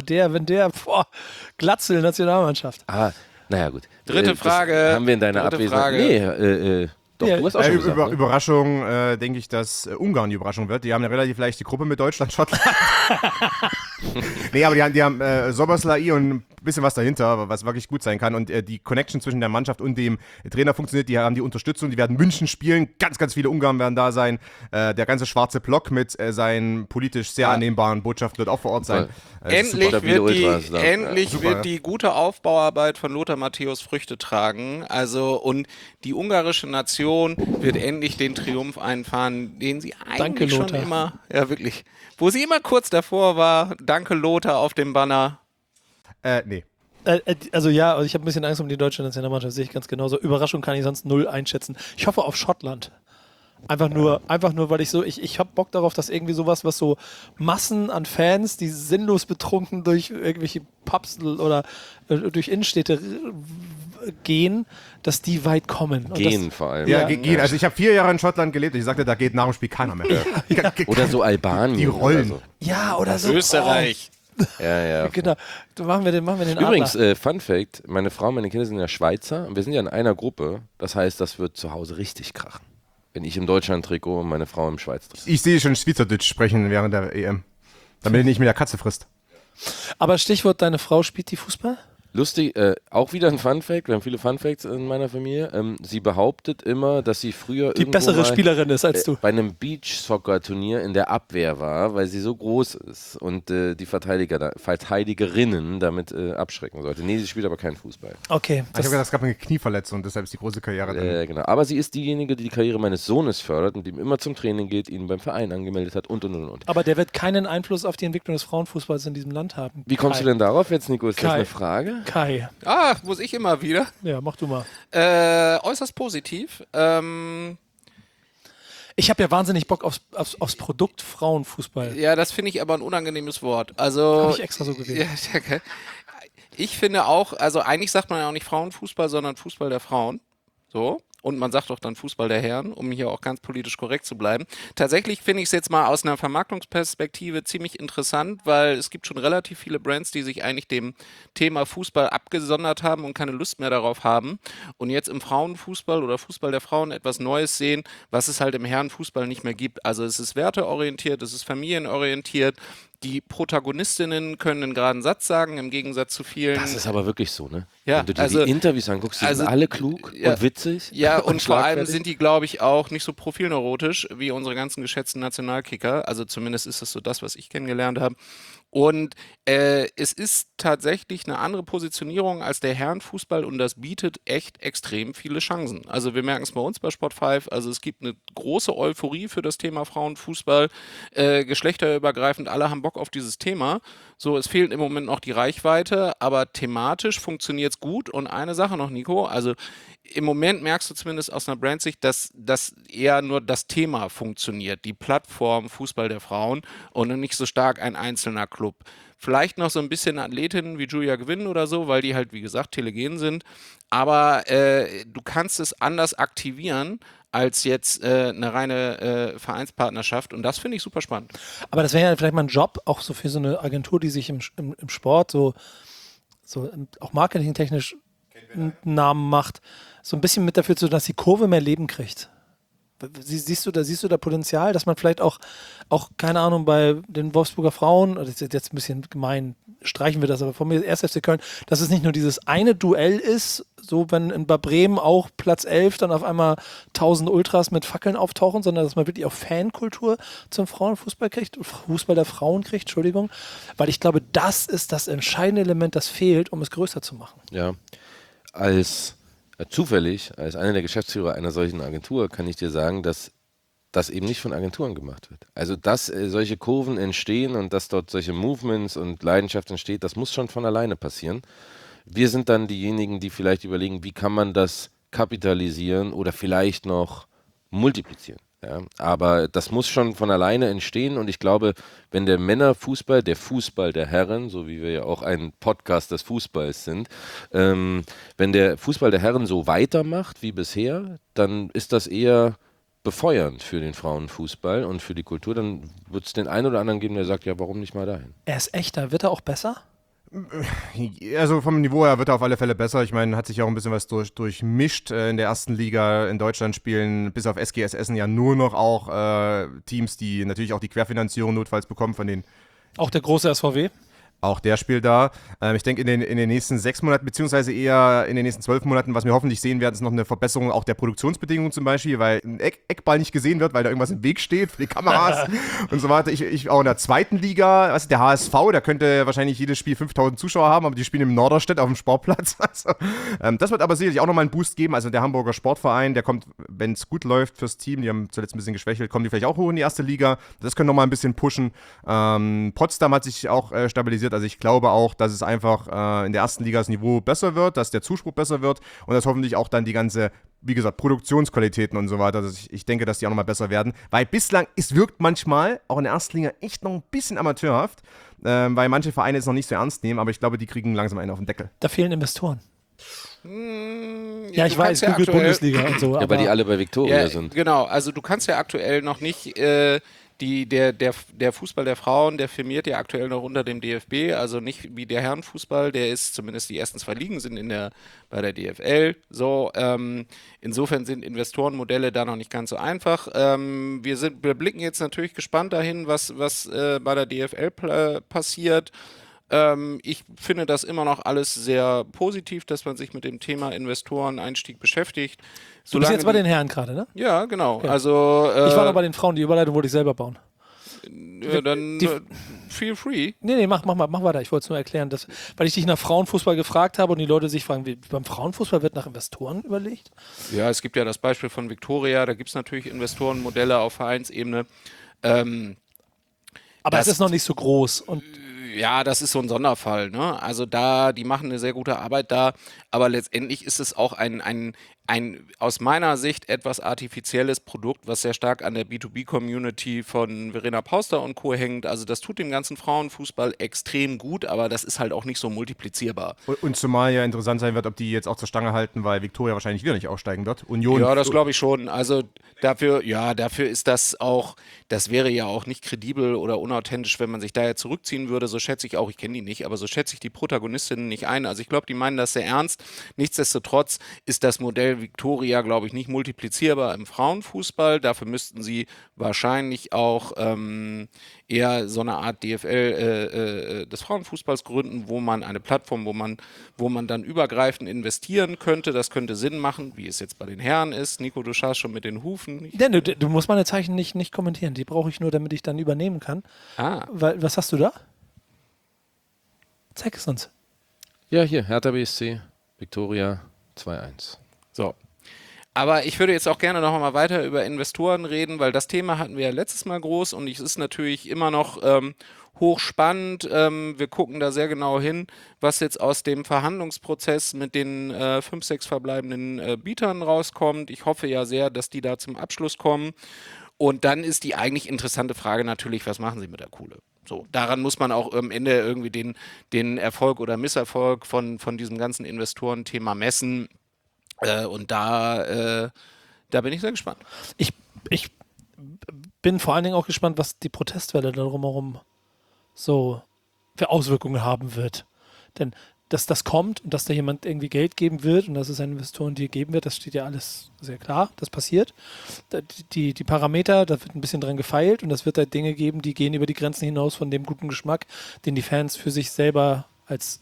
Glatzel, Nationalmannschaft. Naja, gut. Dritte Frage. Haben wir in deiner Abwesenheit. Nee, doch, du hast auch schon gesagt, ne? Überraschung, denke ich, dass Ungarn die Überraschung wird. Die haben eine relativ leichte Gruppe mit Deutschland, Schottland. Nee, aber die haben Soboslai und ein bisschen was dahinter, was wirklich gut sein kann. Und die Connection zwischen der Mannschaft und dem Trainer funktioniert. Die haben die Unterstützung, die werden München spielen. Ganz, ganz viele Ungarn werden da sein. Der ganze schwarze Block mit seinen politisch sehr annehmbaren Botschaften wird auch vor Ort sein. Endlich wird die gute Aufbauarbeit von Lothar Matthäus Früchte tragen. Also, und die ungarische Nation wird endlich den Triumph einfahren, den sie eigentlich schon immer, wo sie immer kurz davor war. Danke, Lothar, auf dem Banner. Nee. Also ja, ich habe ein bisschen Angst um die deutsche Nationalmannschaft, sehe ich ganz genauso. Überraschung kann ich sonst 0 einschätzen. Ich hoffe auf Schottland. Einfach nur, weil ich habe Bock darauf, dass irgendwie sowas, was so Massen an Fans, die sinnlos betrunken durch irgendwelche Pubs oder durch Innenstädte gehen, dass die weit kommen. Gehen vor allem. Ja, gehen. Also ich habe 4 Jahre in Schottland gelebt und ich sagte, da geht nach dem Spiel keiner mehr. Oder so Albanien. Die rollen. Oder so. Ja, oder so. Österreich. Ja. Genau. Machen wir den Übrigens, Adler. Fun Fact, meine Frau und meine Kinder sind ja Schweizer und wir sind ja in einer Gruppe. Das heißt, das wird zu Hause richtig krachen. Wenn ich im Deutschland-Trikot und meine Frau im Schweiz-Trikot. Ich sehe schon Schweizerdeutsch sprechen während der EM. Damit er nicht mit der Katze frisst. Aber Stichwort, deine Frau spielt die Fußball? Lustig, auch wieder ein Fun-Fact, wir haben viele Fun-Facts in meiner Familie. Sie behauptet immer, dass sie früher Die bessere Spielerin ist als du. bei einem Beach-Soccer-Turnier in der Abwehr war, weil sie so groß ist und die Verteidigerinnen damit abschrecken sollte. Nee, sie spielt aber keinen Fußball. Okay. Ich habe gedacht, es gab eine Knieverletzung, deshalb ist die große Karriere dann. Genau. Aber sie ist diejenige, die die Karriere meines Sohnes fördert und ihm immer zum Training geht, ihn beim Verein angemeldet hat und. Aber der wird keinen Einfluss auf die Entwicklung des Frauenfußballs in diesem Land haben. Wie kommst du denn darauf jetzt, Nico? Ist das Kai. eine Frage? Kai. Muss ich immer wieder. Ja, mach du mal. Äußerst positiv. Ich habe ja wahnsinnig Bock aufs Produkt Frauenfußball. Ja, das finde ich aber ein unangenehmes Wort. Also Habe ich extra so gewählt. Ja, okay. Ich finde auch, also eigentlich sagt man ja auch nicht Frauenfußball, sondern Fußball der Frauen. So. Und man sagt doch dann Fußball der Herren, um hier auch ganz politisch korrekt zu bleiben. Tatsächlich finde ich es jetzt mal aus einer Vermarktungsperspektive ziemlich interessant, weil es gibt schon relativ viele Brands, die sich eigentlich dem Thema Fußball abgesondert haben und keine Lust mehr darauf haben. Und jetzt im Frauenfußball oder Fußball der Frauen etwas Neues sehen, was es halt im Herrenfußball nicht mehr gibt. Also es ist werteorientiert, es ist familienorientiert. Die Protagonistinnen können einen geraden Satz sagen, im Gegensatz zu vielen. Das ist aber wirklich so, ne? Ja, wenn du dir die Interviews anguckst, die sind alle klug und witzig. Ja, und vor allem schlagfertig. sind die, glaube ich, auch nicht so profilneurotisch wie unsere ganzen geschätzten Nationalkicker. Also zumindest ist das so das, was ich kennengelernt habe. Und es ist tatsächlich eine andere Positionierung als der Herrenfußball und das bietet echt extrem viele Chancen. Also wir merken es bei uns bei Sport 5, also es gibt eine große Euphorie für das Thema Frauenfußball, geschlechterübergreifend, alle haben Bock auf dieses Thema. So, es fehlt im Moment noch die Reichweite, aber thematisch funktioniert es gut. Und eine Sache noch, Nico, also im Moment merkst du zumindest aus einer Brandsicht, dass eher nur das Thema funktioniert, die Plattform Fußball der Frauen und nicht so stark ein einzelner Club. Vielleicht noch so ein bisschen Athletinnen wie Julia Gwynn oder so, weil die halt, wie gesagt, telegen sind. Aber du kannst es anders aktivieren als jetzt eine reine Vereinspartnerschaft. Und das finde ich super spannend. Aber das wäre ja vielleicht mal ein Job, auch so für so eine Agentur, die sich im Sport so auch marketingtechnisch einen Namen macht, so ein bisschen mit dafür zu tun, dass die Kurve mehr Leben kriegt. Siehst du da Potenzial, dass man vielleicht auch, keine Ahnung, bei den Wolfsburger Frauen, das ist jetzt ein bisschen gemein, streichen wir das, aber von mir 1. FC Köln, dass es nicht nur dieses eine Duell ist, so wenn bei Bremen auch Platz 11 dann auf einmal 1000 Ultras mit Fackeln auftauchen, sondern dass man wirklich auch Fankultur zum Frauenfußball kriegt, Fußball der Frauen kriegt, Entschuldigung, weil ich glaube, das ist das entscheidende Element, das fehlt, um es größer zu machen. Ja, zufällig, als einer der Geschäftsführer einer solchen Agentur, kann ich dir sagen, dass das eben nicht von Agenturen gemacht wird. Also, dass solche Kurven entstehen und dass dort solche Movements und Leidenschaft entsteht, das muss schon von alleine passieren. Wir sind dann diejenigen, die vielleicht überlegen, wie kann man das kapitalisieren oder vielleicht noch multiplizieren. Ja, aber das muss schon von alleine entstehen und ich glaube, wenn der Männerfußball, der Fußball der Herren, so wie wir ja auch ein Podcast des Fußballs sind, wenn der Fußball der Herren so weitermacht wie bisher, dann ist das eher befeuernd für den Frauenfußball und für die Kultur. Dann wird es den einen oder anderen geben, der sagt, ja, warum nicht mal dahin? Er ist echter, wird er auch besser? Also vom Niveau her wird er auf alle Fälle besser. Ich meine, hat sich auch ein bisschen was durchmischt. In der ersten Liga in Deutschland spielen bis auf SGS Essen ja nur noch auch Teams, die natürlich auch die Querfinanzierung notfalls bekommen von den... Auch der große SVW? Auch der spielt da. Ich denke, in den nächsten 6 Monaten, beziehungsweise eher in den nächsten 12 Monaten, was wir hoffentlich sehen werden, ist noch eine Verbesserung auch der Produktionsbedingungen zum Beispiel, weil ein Eckball nicht gesehen wird, weil da irgendwas im Weg steht für die Kameras und so weiter. Ich auch in der zweiten Liga, was ist der HSV, da könnte wahrscheinlich jedes Spiel 5000 Zuschauer haben, aber die spielen im Norderstedt auf dem Sportplatz. Also, das wird aber sicherlich auch nochmal einen Boost geben. Also der Hamburger Sportverein, der kommt, wenn es gut läuft fürs Team, die haben zuletzt ein bisschen geschwächelt, kommen die vielleicht auch hoch in die erste Liga. Das können nochmal ein bisschen pushen. Potsdam hat sich auch stabilisiert wird. Also ich glaube auch, dass es einfach in der ersten Liga das Niveau besser wird, dass der Zuspruch besser wird und dass hoffentlich auch dann die ganze, wie gesagt, Produktionsqualitäten und so weiter, also ich denke, dass die auch nochmal besser werden, weil bislang, es wirkt manchmal auch in der ersten Liga echt noch ein bisschen amateurhaft, weil manche Vereine es noch nicht so ernst nehmen, aber ich glaube, die kriegen langsam einen auf den Deckel. Da fehlen Investoren. Ja, ich weiß, Google Bundesliga und so. Ja, weil die alle bei Viktoria sind. Genau, also du kannst ja aktuell noch nicht, der Fußball der Frauen, der firmiert ja aktuell noch unter dem DFB, also nicht wie der Herrenfußball, der ist zumindest die ersten 2 Ligen sind bei der DFL. So, insofern sind Investorenmodelle da noch nicht ganz so einfach. Wir blicken jetzt natürlich gespannt dahin, was bei der DFL passiert. Ich finde das immer noch alles sehr positiv, dass man sich mit dem Thema Investoreneinstieg beschäftigt. Du bist jetzt bei den Herren gerade, ne? Ja, genau. Okay. Also, ich war noch bei den Frauen, die Überleitung wollte ich selber bauen. Dann feel free. Nee, mach weiter. Ich wollte es nur erklären, weil ich dich nach Frauenfußball gefragt habe und die Leute sich fragen, beim Frauenfußball wird nach Investoren überlegt? Ja, es gibt ja das Beispiel von Viktoria, da gibt es natürlich Investorenmodelle auf Vereinsebene. Aber es ist noch nicht so groß und ja, das ist so ein Sonderfall, ne? Also die machen eine sehr gute Arbeit da, aber letztendlich ist es auch ein aus meiner Sicht etwas artifizielles Produkt, was sehr stark an der B2B-Community von Verena Pauster und Co. hängt. Also das tut dem ganzen Frauenfußball extrem gut, aber das ist halt auch nicht so multiplizierbar. Und zumal ja interessant sein wird, ob die jetzt auch zur Stange halten, weil Viktoria wahrscheinlich wieder nicht aussteigen wird. Union. Ja, das glaube ich schon. Also dafür ist das auch, das wäre ja auch nicht kredibel oder unauthentisch, wenn man sich da jetzt zurückziehen würde. So schätze ich auch, ich kenne die nicht, aber so schätze ich die Protagonistinnen nicht ein. Also ich glaube, die meinen das sehr ernst. Nichtsdestotrotz ist das Modell Viktoria, glaube ich, nicht multiplizierbar im Frauenfußball. Dafür müssten sie wahrscheinlich auch eher so eine Art DFL des Frauenfußballs gründen, wo man eine Plattform, wo man dann übergreifend investieren könnte. Das könnte Sinn machen, wie es jetzt bei den Herren ist. Nico, du schaust schon mit den Hufen. Denn du musst meine Zeichen nicht kommentieren. Die brauche ich nur, damit ich dann übernehmen kann. Was hast du da? Zeig es uns. Ja, hier, Hertha BSC, Viktoria 2-1. So. Aber ich würde jetzt auch gerne noch mal weiter über Investoren reden, weil das Thema hatten wir ja letztes Mal groß und es ist natürlich immer noch hochspannend. Wir gucken da sehr genau hin, was jetzt aus dem Verhandlungsprozess mit den 5, 6 verbleibenden Bietern rauskommt. Ich hoffe ja sehr, dass die da zum Abschluss kommen. Und dann ist die eigentlich interessante Frage natürlich, was machen sie mit der Kohle? So, daran muss man auch am Ende irgendwie den Erfolg oder Misserfolg von diesem ganzen Investorenthema messen. Und da bin ich sehr gespannt. Ich bin vor allen Dingen auch gespannt, was die Protestwelle da drumherum so für Auswirkungen haben wird. Denn dass das kommt und dass da jemand irgendwie Geld geben wird und dass es einen Investoren dir geben wird, das steht ja alles sehr klar, das passiert. Die Parameter, da wird ein bisschen dran gefeilt und das wird halt Dinge geben, die gehen über die Grenzen hinaus von dem guten Geschmack, den die Fans für sich selber als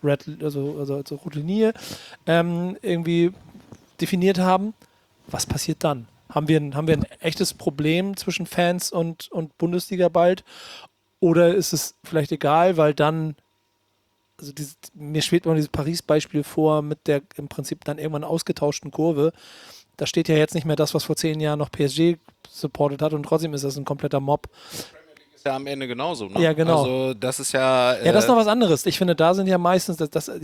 als rote Linie irgendwie definiert haben. Was passiert dann? Haben wir ein echtes Problem zwischen Fans und Bundesliga bald? Oder ist es vielleicht egal, weil dann, also mir schwebt immer dieses Paris-Beispiel vor mit der im Prinzip dann irgendwann ausgetauschten Kurve. Da steht ja jetzt nicht mehr das, was vor 10 Jahren noch PSG supportet hat und trotzdem ist das ein kompletter Mob. Ist ja am Ende genauso, ne? Ja, genau. Also das ist ja... ja, das ist noch was anderes. Ich finde, da sind ja meistens, da sind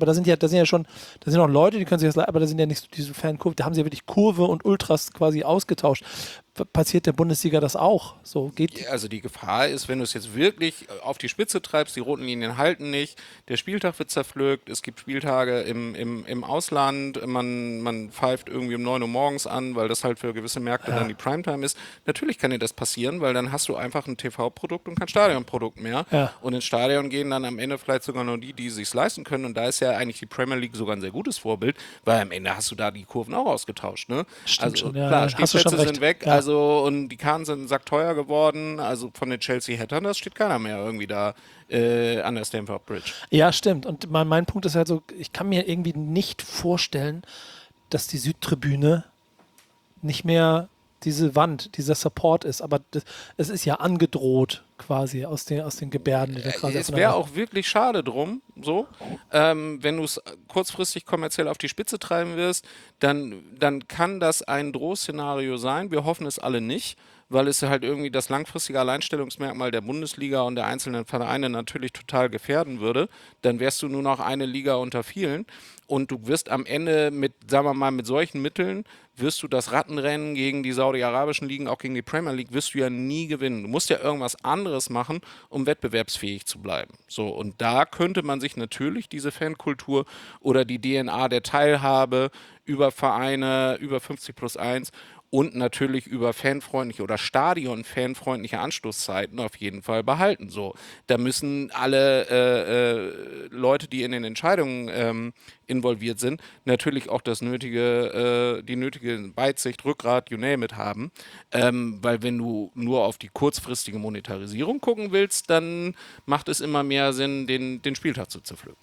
noch Leute, die können sich das leisten, aber da sind ja nicht so diese Fankurve, da haben sie ja wirklich Kurve und Ultras quasi ausgetauscht. Passiert der Bundesliga das auch? So geht also die Gefahr ist, wenn du es jetzt wirklich auf die Spitze treibst, die roten Linien halten nicht, der Spieltag wird zerpflückt, es gibt Spieltage im Ausland, man pfeift irgendwie um 9 Uhr morgens an, weil das halt für gewisse Märkte dann die Primetime ist. Natürlich kann dir das passieren, weil dann hast du einfach ein TV-Produkt und kein Stadionprodukt mehr. Ja. Und ins Stadion gehen dann am Ende vielleicht sogar nur die es sich leisten können. Und da ist ja eigentlich die Premier League sogar ein sehr gutes Vorbild, weil am Ende hast du da die Kurven auch ausgetauscht. Ne? Stimmt also schon, ja, klar, Stehplätze sind weg, ja. Und die Karten sind sackteuer geworden. Also von den Chelsea-Hattern, das steht keiner mehr irgendwie da an der Stamford Bridge. Ja, stimmt. Und mein Punkt ist halt so, ich kann mir irgendwie nicht vorstellen, dass die Südtribüne nicht mehr diese Wand, dieser Support ist. Aber es ist ja angedroht quasi aus den Gebärden. Die da quasi es wäre auch wirklich schade drum, so, wenn du es kurzfristig kommerziell auf die Spitze treiben wirst, dann kann das ein Drohszenario sein. Wir hoffen es alle nicht, weil es halt irgendwie das langfristige Alleinstellungsmerkmal der Bundesliga und der einzelnen Vereine natürlich total gefährden würde. Dann wärst du nur noch eine Liga unter vielen und du wirst am Ende mit solchen Mitteln wirst du das Rattenrennen gegen die saudi-arabischen Ligen, auch gegen die Premier League, wirst du ja nie gewinnen. Du musst ja irgendwas anderes machen, um wettbewerbsfähig zu bleiben. So, und da könnte man sich natürlich diese Fankultur oder die DNA der Teilhabe über Vereine, über 50+1 und natürlich über fanfreundliche oder stadion-fanfreundliche Anstoßzeiten auf jeden Fall behalten. So, da müssen alle Leute, die in den Entscheidungen involviert sind, natürlich auch die nötige Weitsicht, Rückgrat, you name it haben. Weil wenn du nur auf die kurzfristige Monetarisierung gucken willst, dann macht es immer mehr Sinn, den Spieltag zu zerpflücken.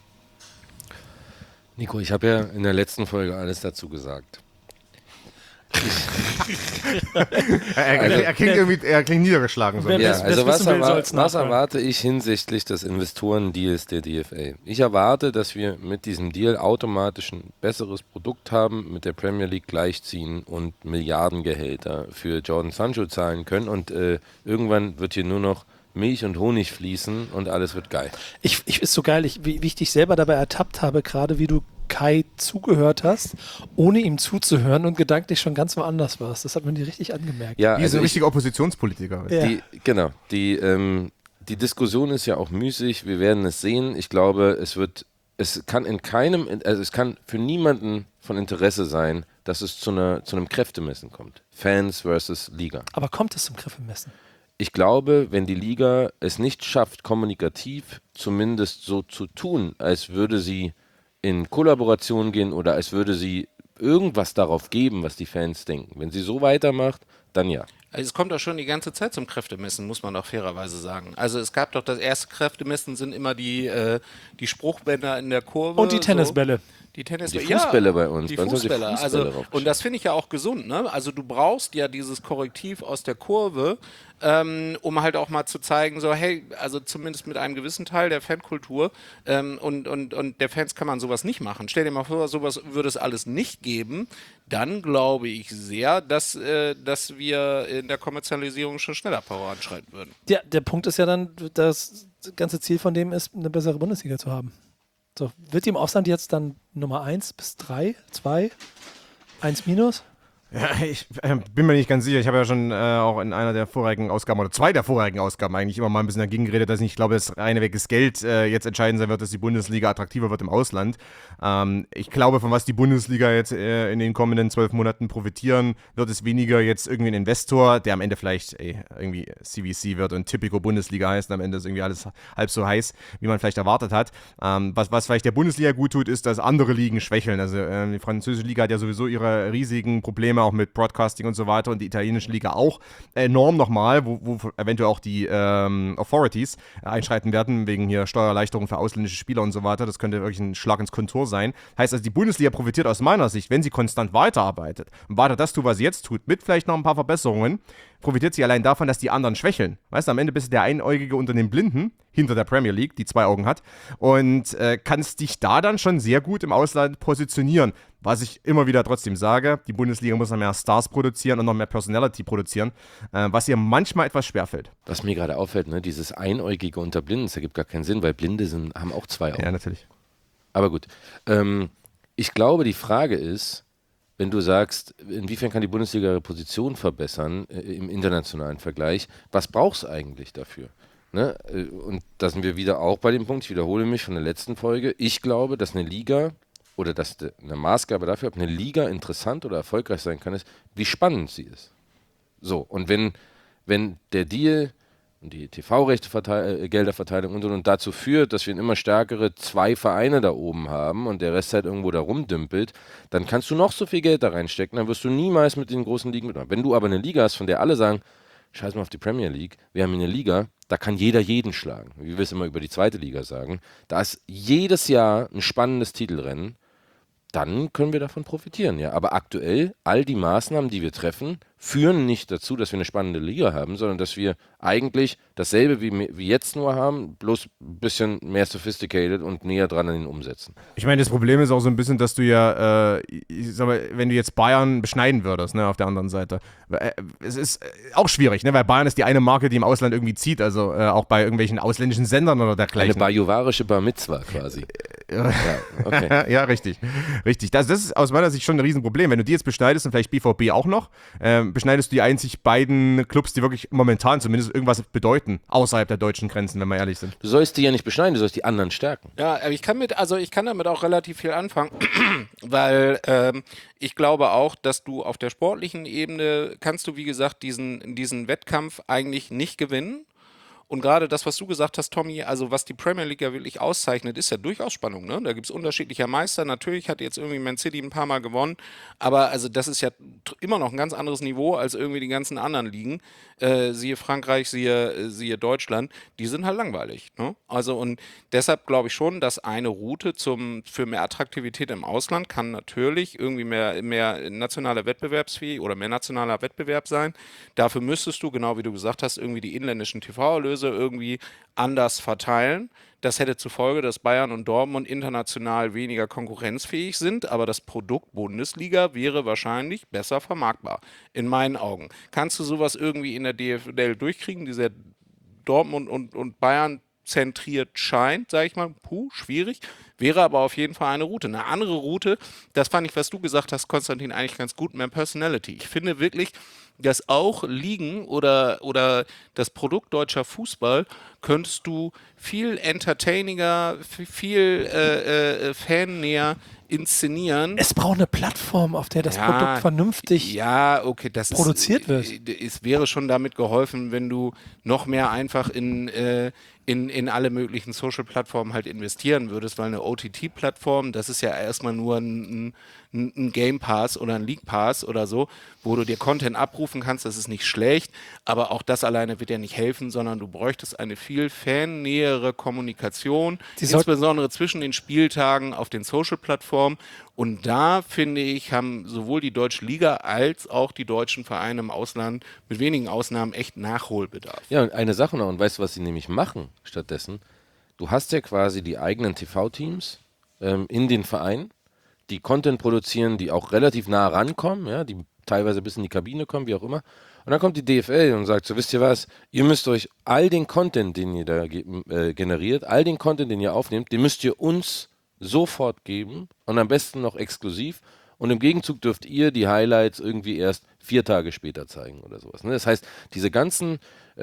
Nico, ich habe ja in der letzten Folge alles dazu gesagt. Er klingt niedergeschlagen. So. Ja, also was erwarte ich hinsichtlich des Investorendeals der DFL? Ich erwarte, dass wir mit diesem Deal automatisch ein besseres Produkt haben, mit der Premier League gleichziehen und Milliardengehälter für Jordan Sancho zahlen können und irgendwann wird hier nur noch Milch und Honig fließen und alles wird geil. Ist so geil, wie ich dich selber dabei ertappt habe, gerade wie du Kai zugehört hast, ohne ihm zuzuhören und gedanklich schon ganz woanders warst. Das hat man dir richtig angemerkt. Ja, wie so ein richtiger Oppositionspolitiker. Ja. Die Diskussion ist ja auch müßig, wir werden es sehen. Ich glaube, es kann für niemanden von Interesse sein, dass es zu einem Kräftemessen kommt. Fans versus Liga. Aber kommt es zum Kräftemessen? Ich glaube, wenn die Liga es nicht schafft, kommunikativ zumindest so zu tun, als würde sie in Kollaboration gehen oder als würde sie irgendwas darauf geben, was die Fans denken. Wenn sie so weitermacht, dann ja. Also es kommt doch schon die ganze Zeit zum Kräftemessen, muss man doch fairerweise sagen. Also es gab doch das erste Kräftemessen, sind immer die Spruchbänder in der Kurve. Und die Tennisbälle. So. Die Fußbälle bei uns. Die Fußbälle. Und das finde ich ja auch gesund. Ne? Also du brauchst ja dieses Korrektiv aus der Kurve, um halt auch mal zu zeigen, so hey, also zumindest mit einem gewissen Teil der Fankultur und der Fans kann man sowas nicht machen. Stell dir mal vor, sowas würde es alles nicht geben, dann glaube ich sehr, dass wir in der Kommerzialisierung schon schneller voranschreiten würden. Ja, der Punkt ist ja dann, das ganze Ziel von dem ist, eine bessere Bundesliga zu haben. So, wird die im Ausland jetzt dann Nummer 1 bis 3, 2, 1 minus? Ja, ich bin mir nicht ganz sicher. Ich habe ja schon auch in einer der vorherigen Ausgaben oder 2 der vorherigen Ausgaben eigentlich immer mal ein bisschen dagegen geredet, dass ich glaube, dass reinweg das Geld jetzt entscheidend sein wird, dass die Bundesliga attraktiver wird im Ausland. Ich glaube, von was die Bundesliga jetzt in den kommenden 12 Monaten profitieren, wird es weniger jetzt irgendwie ein Investor, der am Ende vielleicht irgendwie CVC wird und Typico Bundesliga heißt und am Ende ist irgendwie alles halb so heiß, wie man vielleicht erwartet hat. Was vielleicht der Bundesliga gut tut, ist, dass andere Ligen schwächeln. Also die französische Liga hat ja sowieso ihre riesigen Probleme auch mit Broadcasting und so weiter und die italienische Liga auch enorm nochmal, wo eventuell auch die Authorities einschreiten werden, wegen hier Steuererleichterungen für ausländische Spieler und so weiter. Das könnte wirklich ein Schlag ins Kontor sein. Heißt also, die Bundesliga profitiert aus meiner Sicht, wenn sie konstant weiterarbeitet und weiter das tut, was sie jetzt tut, mit vielleicht noch ein paar Verbesserungen, profitiert sie allein davon, dass die anderen schwächeln. Weißt du, am Ende bist du der Einäugige unter den Blinden, hinter der Premier League, die 2 Augen hat, und kannst dich da dann schon sehr gut im Ausland positionieren. Was ich immer wieder trotzdem sage, die Bundesliga muss noch mehr Stars produzieren und noch mehr Personality produzieren, was ihr manchmal etwas schwerfällt. Was mir gerade auffällt, ne, dieses Einäugige unter Blinden, das ergibt gar keinen Sinn, weil Blinde haben auch 2 Augen. Ja, natürlich. Aber gut. Ich glaube, die Frage ist, wenn du sagst, inwiefern kann die Bundesliga ihre Position verbessern im internationalen Vergleich, was brauchst du eigentlich dafür? Ne? Und da sind wir wieder auch bei dem Punkt, ich wiederhole mich von der letzten Folge, ich glaube, dass eine Liga oder dass eine Maßgabe dafür, ob eine Liga interessant oder erfolgreich sein kann, ist, wie spannend sie ist. So, und wenn der Deal und die TV-Rechte-Gelderverteilung und dazu führt, dass wir immer stärkere 2 Vereine da oben haben und der Rest halt irgendwo da rumdümpelt, dann kannst du noch so viel Geld da reinstecken, dann wirst du niemals mit den großen Ligen mitmachen. Wenn du aber eine Liga hast, von der alle sagen, scheiß mal auf die Premier League, wir haben hier eine Liga, da kann jeder jeden schlagen, wie wir es immer über die 2. Liga sagen, da ist jedes Jahr ein spannendes Titelrennen, dann können wir davon profitieren, ja. Aber aktuell, all die Maßnahmen, die wir treffen, führen nicht dazu, dass wir eine spannende Liga haben, sondern dass wir eigentlich dasselbe wie jetzt nur haben, bloß ein bisschen mehr sophisticated und näher dran an den Umsätzen. Ich meine, das Problem ist auch so ein bisschen, dass du ja, ich sag mal, wenn du jetzt Bayern beschneiden würdest, ne, auf der anderen Seite, es ist auch schwierig, ne, weil Bayern ist die eine Marke, die im Ausland irgendwie zieht, also auch bei irgendwelchen ausländischen Sendern oder dergleichen. Eine bajuwarische Bar Mitzwa quasi. Ja, okay. Ja, richtig. Das ist aus meiner Sicht schon ein Riesenproblem. Wenn du die jetzt beschneidest und vielleicht BVB auch noch, beschneidest du die einzig beiden Clubs, die wirklich momentan zumindest irgendwas bedeuten, außerhalb der deutschen Grenzen, wenn wir ehrlich sind. Du sollst die ja nicht beschneiden, du sollst die anderen stärken. Ja, aber ich kann damit auch relativ viel anfangen, weil ich glaube auch, dass du auf der sportlichen Ebene kannst du, wie gesagt, diesen Wettkampf eigentlich nicht gewinnen. Und gerade das, was du gesagt hast, Tommy, also was die Premier League ja wirklich auszeichnet, ist ja durchaus Spannung. Ne? Da gibt es unterschiedliche Meister. Natürlich hat jetzt irgendwie Man City ein paar Mal gewonnen, aber also das ist ja immer noch ein ganz anderes Niveau als irgendwie die ganzen anderen Ligen. Siehe Frankreich, siehe Deutschland, die sind halt langweilig. Ne? Also und deshalb glaube ich schon, dass eine Route für mehr Attraktivität im Ausland kann natürlich irgendwie mehr nationaler Wettbewerbsfähig oder mehr nationaler Wettbewerb sein. Dafür müsstest du, genau wie du gesagt hast, irgendwie die inländischen TV-Erlöse irgendwie anders verteilen. Das hätte zur Folge, dass Bayern und Dortmund international weniger konkurrenzfähig sind, aber das Produkt Bundesliga wäre wahrscheinlich besser vermarktbar, in meinen Augen. Kannst du sowas irgendwie in der DFL durchkriegen, dieser Dortmund und Bayern zentriert scheint, sage ich mal, schwierig, wäre aber auf jeden Fall eine Route. Eine andere Route, das fand ich, was du gesagt hast, Konstantin, eigentlich ganz gut, mehr Personality. Ich finde wirklich, dass auch Ligen oder das Produkt deutscher Fußball könntest du viel entertainiger, viel fannäher inszenieren. Es braucht eine Plattform, auf der das Produkt vernünftig produziert wird. Es wäre schon damit geholfen, wenn du noch mehr einfach in alle möglichen Social-Plattformen halt investieren würdest, weil eine OTT-Plattform, das ist ja erstmal nur ein Game Pass oder ein League Pass oder so, wo du dir Content abrufen kannst, das ist nicht schlecht, aber auch das alleine wird ja nicht helfen, sondern du bräuchtest eine viel fannähere Kommunikation, insbesondere zwischen den Spieltagen auf den Social-Plattformen. Und da, finde ich, haben sowohl die Deutsche Liga als auch die deutschen Vereine im Ausland mit wenigen Ausnahmen echt Nachholbedarf. Ja, und eine Sache noch, und weißt du, was sie nämlich machen stattdessen? Du hast ja quasi die eigenen TV-Teams in den Vereinen, die Content produzieren, die auch relativ nah rankommen, ja, die teilweise bis in die Kabine kommen, wie auch immer. Und dann kommt die DFL und sagt so, wisst ihr was, ihr müsst euch all den Content, den ihr da generiert, all den Content, den ihr aufnehmt, den müsst ihr uns sofort geben und am besten noch exklusiv. Und im Gegenzug dürft ihr die Highlights irgendwie erst 4 Tage später zeigen oder sowas. Ne? Das heißt, diese ganzen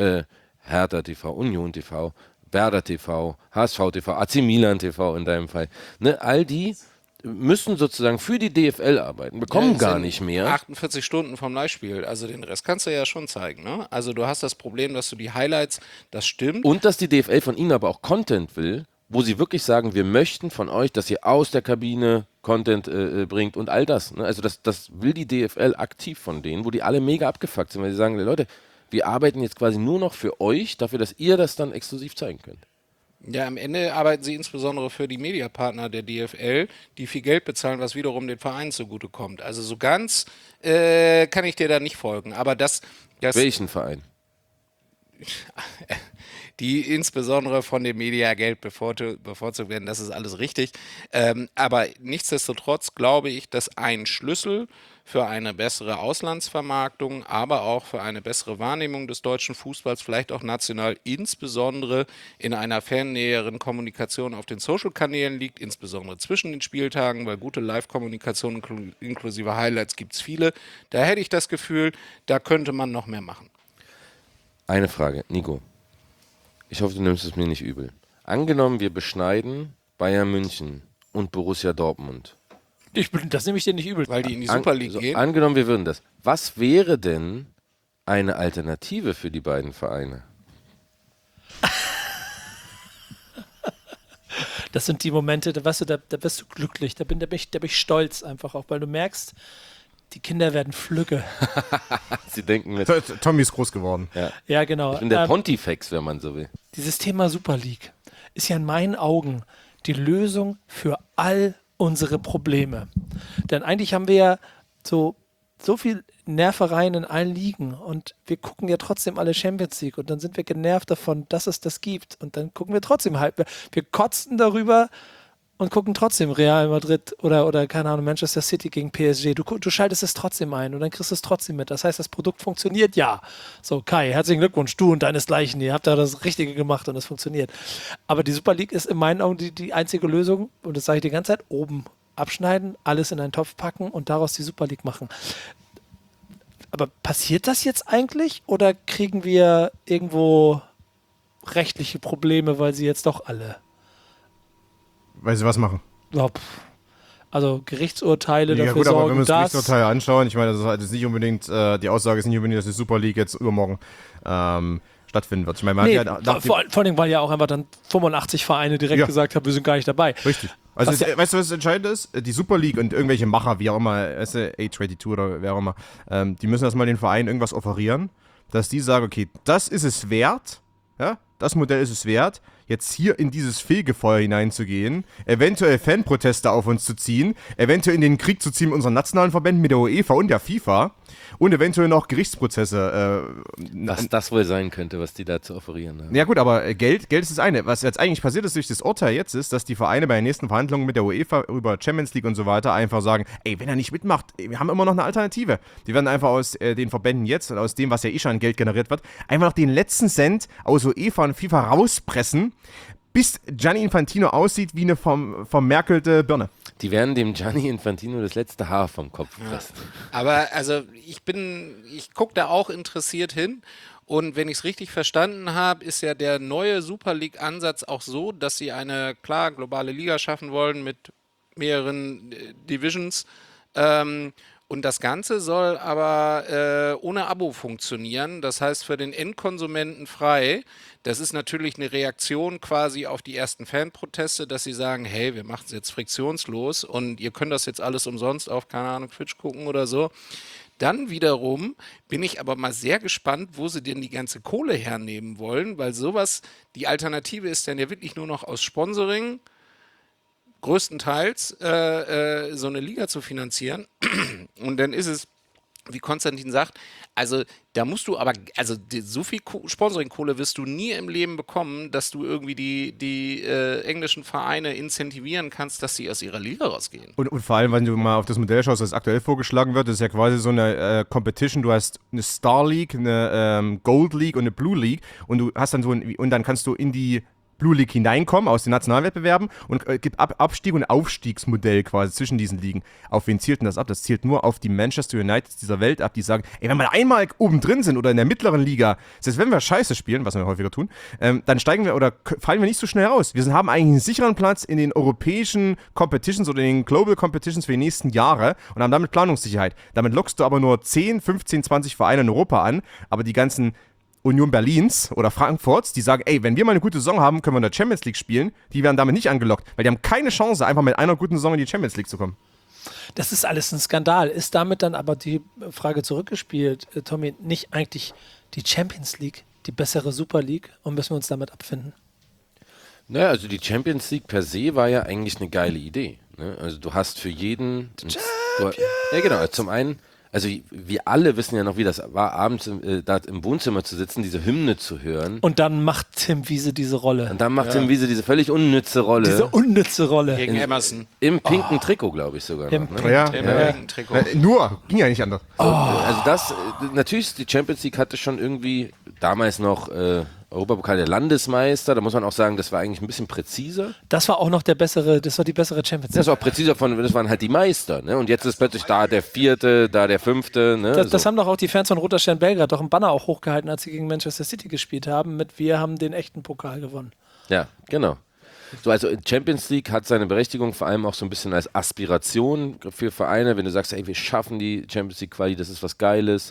Hertha TV, Union TV, Werder TV, HSV TV, AC Milan TV in deinem Fall, ne? All die müssen sozusagen für die DFL arbeiten, bekommen gar nicht mehr. 48 Stunden vom Live-Spiel, also den Rest kannst du ja schon zeigen. Ne? Also du hast das Problem, dass du die Highlights, das stimmt. Und dass die DFL von ihnen aber auch Content will, wo sie wirklich sagen, wir möchten von euch, dass ihr aus der Kabine Content bringt und all das. Ne? Also das will die DFL aktiv von denen, wo die alle mega abgefuckt sind, weil sie sagen, Leute, wir arbeiten jetzt quasi nur noch für euch, dafür, dass ihr das dann exklusiv zeigen könnt. Ja, am Ende arbeiten sie insbesondere für die Mediapartner der DFL, die viel Geld bezahlen, was wiederum den Vereinen zugutekommt. Also so ganz kann ich dir da nicht folgen. Aber das welchen Verein? Die insbesondere von dem Mediageld bevorzugt werden, das ist alles richtig. Aber nichtsdestotrotz glaube ich, dass ein Schlüssel für eine bessere Auslandsvermarktung, aber auch für eine bessere Wahrnehmung des deutschen Fußballs, vielleicht auch national, insbesondere in einer fannäheren Kommunikation auf den Social-Kanälen liegt, insbesondere zwischen den Spieltagen, weil gute Live-Kommunikation inklusive Highlights gibt es viele. Da hätte ich das Gefühl, da könnte man noch mehr machen. Eine Frage, Nico. Ich hoffe, du nimmst es mir nicht übel. Angenommen, wir beschneiden Bayern München und Borussia Dortmund. Das nehme ich dir nicht übel. Weil die in die Super League gehen? Angenommen, wir würden das. Was wäre denn eine Alternative für die beiden Vereine? Das sind die Momente, da wirst du glücklich, da bin ich stolz einfach auch, weil du merkst, die Kinder werden flügge. Sie denken mit. Tommy ist groß geworden. Ja, genau. Ich bin der Pontifex, wenn man so will. Dieses Thema Super League ist ja in meinen Augen die Lösung für all unsere Probleme. Denn eigentlich haben wir ja so so viel Nervereien in allen Ligen und wir gucken ja trotzdem alle Champions League und dann sind wir genervt davon, dass es das gibt und dann gucken wir trotzdem wir kotzen darüber und gucken trotzdem Real Madrid oder keine Ahnung, Manchester City gegen PSG. Du schaltest es trotzdem ein und dann kriegst du es trotzdem mit. Das heißt, das Produkt funktioniert ja. So, Kai, herzlichen Glückwunsch, du und deinesgleichen, ihr habt da das Richtige gemacht und es funktioniert. Aber die Super League ist in meinen Augen die einzige Lösung und das sage ich die ganze Zeit, oben abschneiden, alles in einen Topf packen und daraus die Super League machen. Aber passiert das jetzt eigentlich oder kriegen wir irgendwo rechtliche Probleme, weil sie jetzt doch alle... Weil sie was machen? Ja, also Gerichtsurteile ja, dafür gut, aber sorgen, wenn wir uns dass... Gerichtsurteile anschauen, ich meine, das ist halt nicht unbedingt, die Aussage ist nicht unbedingt, dass die Super League jetzt übermorgen stattfinden wird. Ich meine, man hat ja, vor allen Dingen, weil ja auch einfach dann 85 Vereine direkt gesagt haben, wir sind gar nicht dabei. Richtig. Also weißt du, was entscheidend ist? Die Super League und irgendwelche Macher, wie auch immer, A22 oder wer auch immer, die müssen erstmal den Vereinen irgendwas offerieren, dass die sagen, okay, das ist es wert, ja, das Modell ist es wert, jetzt hier in dieses Fegefeuer hineinzugehen, eventuell Fanproteste auf uns zu ziehen, eventuell in den Krieg zu ziehen mit unseren nationalen Verbänden, mit der UEFA und der FIFA und eventuell noch Gerichtsprozesse. Was das wohl sein könnte, was die da zu offerieren haben. Ja gut, aber Geld ist das eine. Was jetzt eigentlich passiert ist durch das Urteil jetzt ist, dass die Vereine bei den nächsten Verhandlungen mit der UEFA über Champions League und so weiter einfach sagen, ey, wenn er nicht mitmacht, wir haben immer noch eine Alternative. Die werden einfach aus den Verbänden jetzt und aus dem, was ja eh schon an Geld generiert wird, einfach noch den letzten Cent aus UEFA und FIFA rauspressen, bis Gianni Infantino aussieht wie eine vermerkelte Birne. Die werden dem Gianni Infantino das letzte Haar vom Kopf pressen. Ja. Aber also ich gucke da auch interessiert hin und wenn ich es richtig verstanden habe, ist ja der neue Super League-Ansatz auch so, dass sie eine, klar, globale Liga schaffen wollen mit mehreren Divisions, und das Ganze soll aber ohne Abo funktionieren, das heißt für den Endkonsumenten frei. Das ist natürlich eine Reaktion quasi auf die ersten Fanproteste, dass sie sagen, hey, wir machen es jetzt friktionslos und ihr könnt das jetzt alles umsonst auf, keine Ahnung, Twitch gucken oder so. Dann wiederum bin ich aber mal sehr gespannt, wo sie denn die ganze Kohle hernehmen wollen, weil sowas, die Alternative ist dann ja wirklich nur noch aus Sponsoring, größtenteils so eine Liga zu finanzieren. Und dann ist es, wie Konstantin sagt, also da musst du aber, also so viel Sponsoring-Kohle wirst du nie im Leben bekommen, dass du irgendwie die englischen Vereine incentivieren kannst, dass sie aus ihrer Liga rausgehen. Und vor allem, wenn du mal auf das Modell schaust, das aktuell vorgeschlagen wird, das ist ja quasi so eine Competition, du hast eine Star League, eine Gold League und eine Blue League und du hast dann und dann kannst du in die Blue League hineinkommen aus den Nationalwettbewerben und gibt Abstieg- und Aufstiegsmodell quasi zwischen diesen Ligen. Auf wen zielt denn das ab? Das zielt nur auf die Manchester Uniteds dieser Welt ab, die sagen, ey, wenn wir einmal oben drin sind oder in der mittleren Liga, selbst wenn wir Scheiße spielen, was wir häufiger tun, dann steigen wir oder fallen wir nicht so schnell raus. Wir haben eigentlich einen sicheren Platz in den europäischen Competitions oder in den Global Competitions für die nächsten Jahre und haben damit Planungssicherheit. Damit lockst du aber nur 10, 15, 20 Vereine in Europa an, aber die ganzen Union Berlins oder Frankfurts, die sagen, ey, wenn wir mal eine gute Saison haben, können wir in der Champions League spielen, die werden damit nicht angelockt, weil die haben keine Chance, einfach mit einer guten Saison in die Champions League zu kommen. Das ist alles ein Skandal. Ist damit dann aber die Frage zurückgespielt, Tommy, nicht eigentlich die Champions League, die bessere Super League und müssen wir uns damit abfinden? Naja, also die Champions League per se war ja eigentlich eine geile Idee. Ne? Also du hast für jeden... Ja genau, zum einen... Also wir alle wissen ja noch, wie das war, abends da im Wohnzimmer zu sitzen, diese Hymne zu hören. Und dann macht Tim Wiese diese Rolle. Und dann macht Tim Wiese diese völlig unnütze Rolle. Diese unnütze Rolle. Gegen Emerson. Im pinken Trikot, glaube ich sogar. Im noch, ne? pinken Trikot. Nur, ging ja nicht anders. Also das, natürlich, die Champions League hatte schon irgendwie damals noch Europapokal der Landesmeister, da muss man auch sagen, das war eigentlich ein bisschen präziser. Das war auch noch das war die bessere Champions League. Das war auch präziser das waren halt die Meister, ne? Und jetzt ist plötzlich da der Vierte, da der Fünfte, ne? Das haben doch auch die Fans von Roter Stern Belgrad doch einen Banner auch hochgehalten, als sie gegen Manchester City gespielt haben, mit wir haben den echten Pokal gewonnen. Ja, genau. So, also Champions League hat seine Berechtigung vor allem auch so ein bisschen als Aspiration für Vereine, wenn du sagst, ey, wir schaffen die Champions League Quali, das ist was Geiles.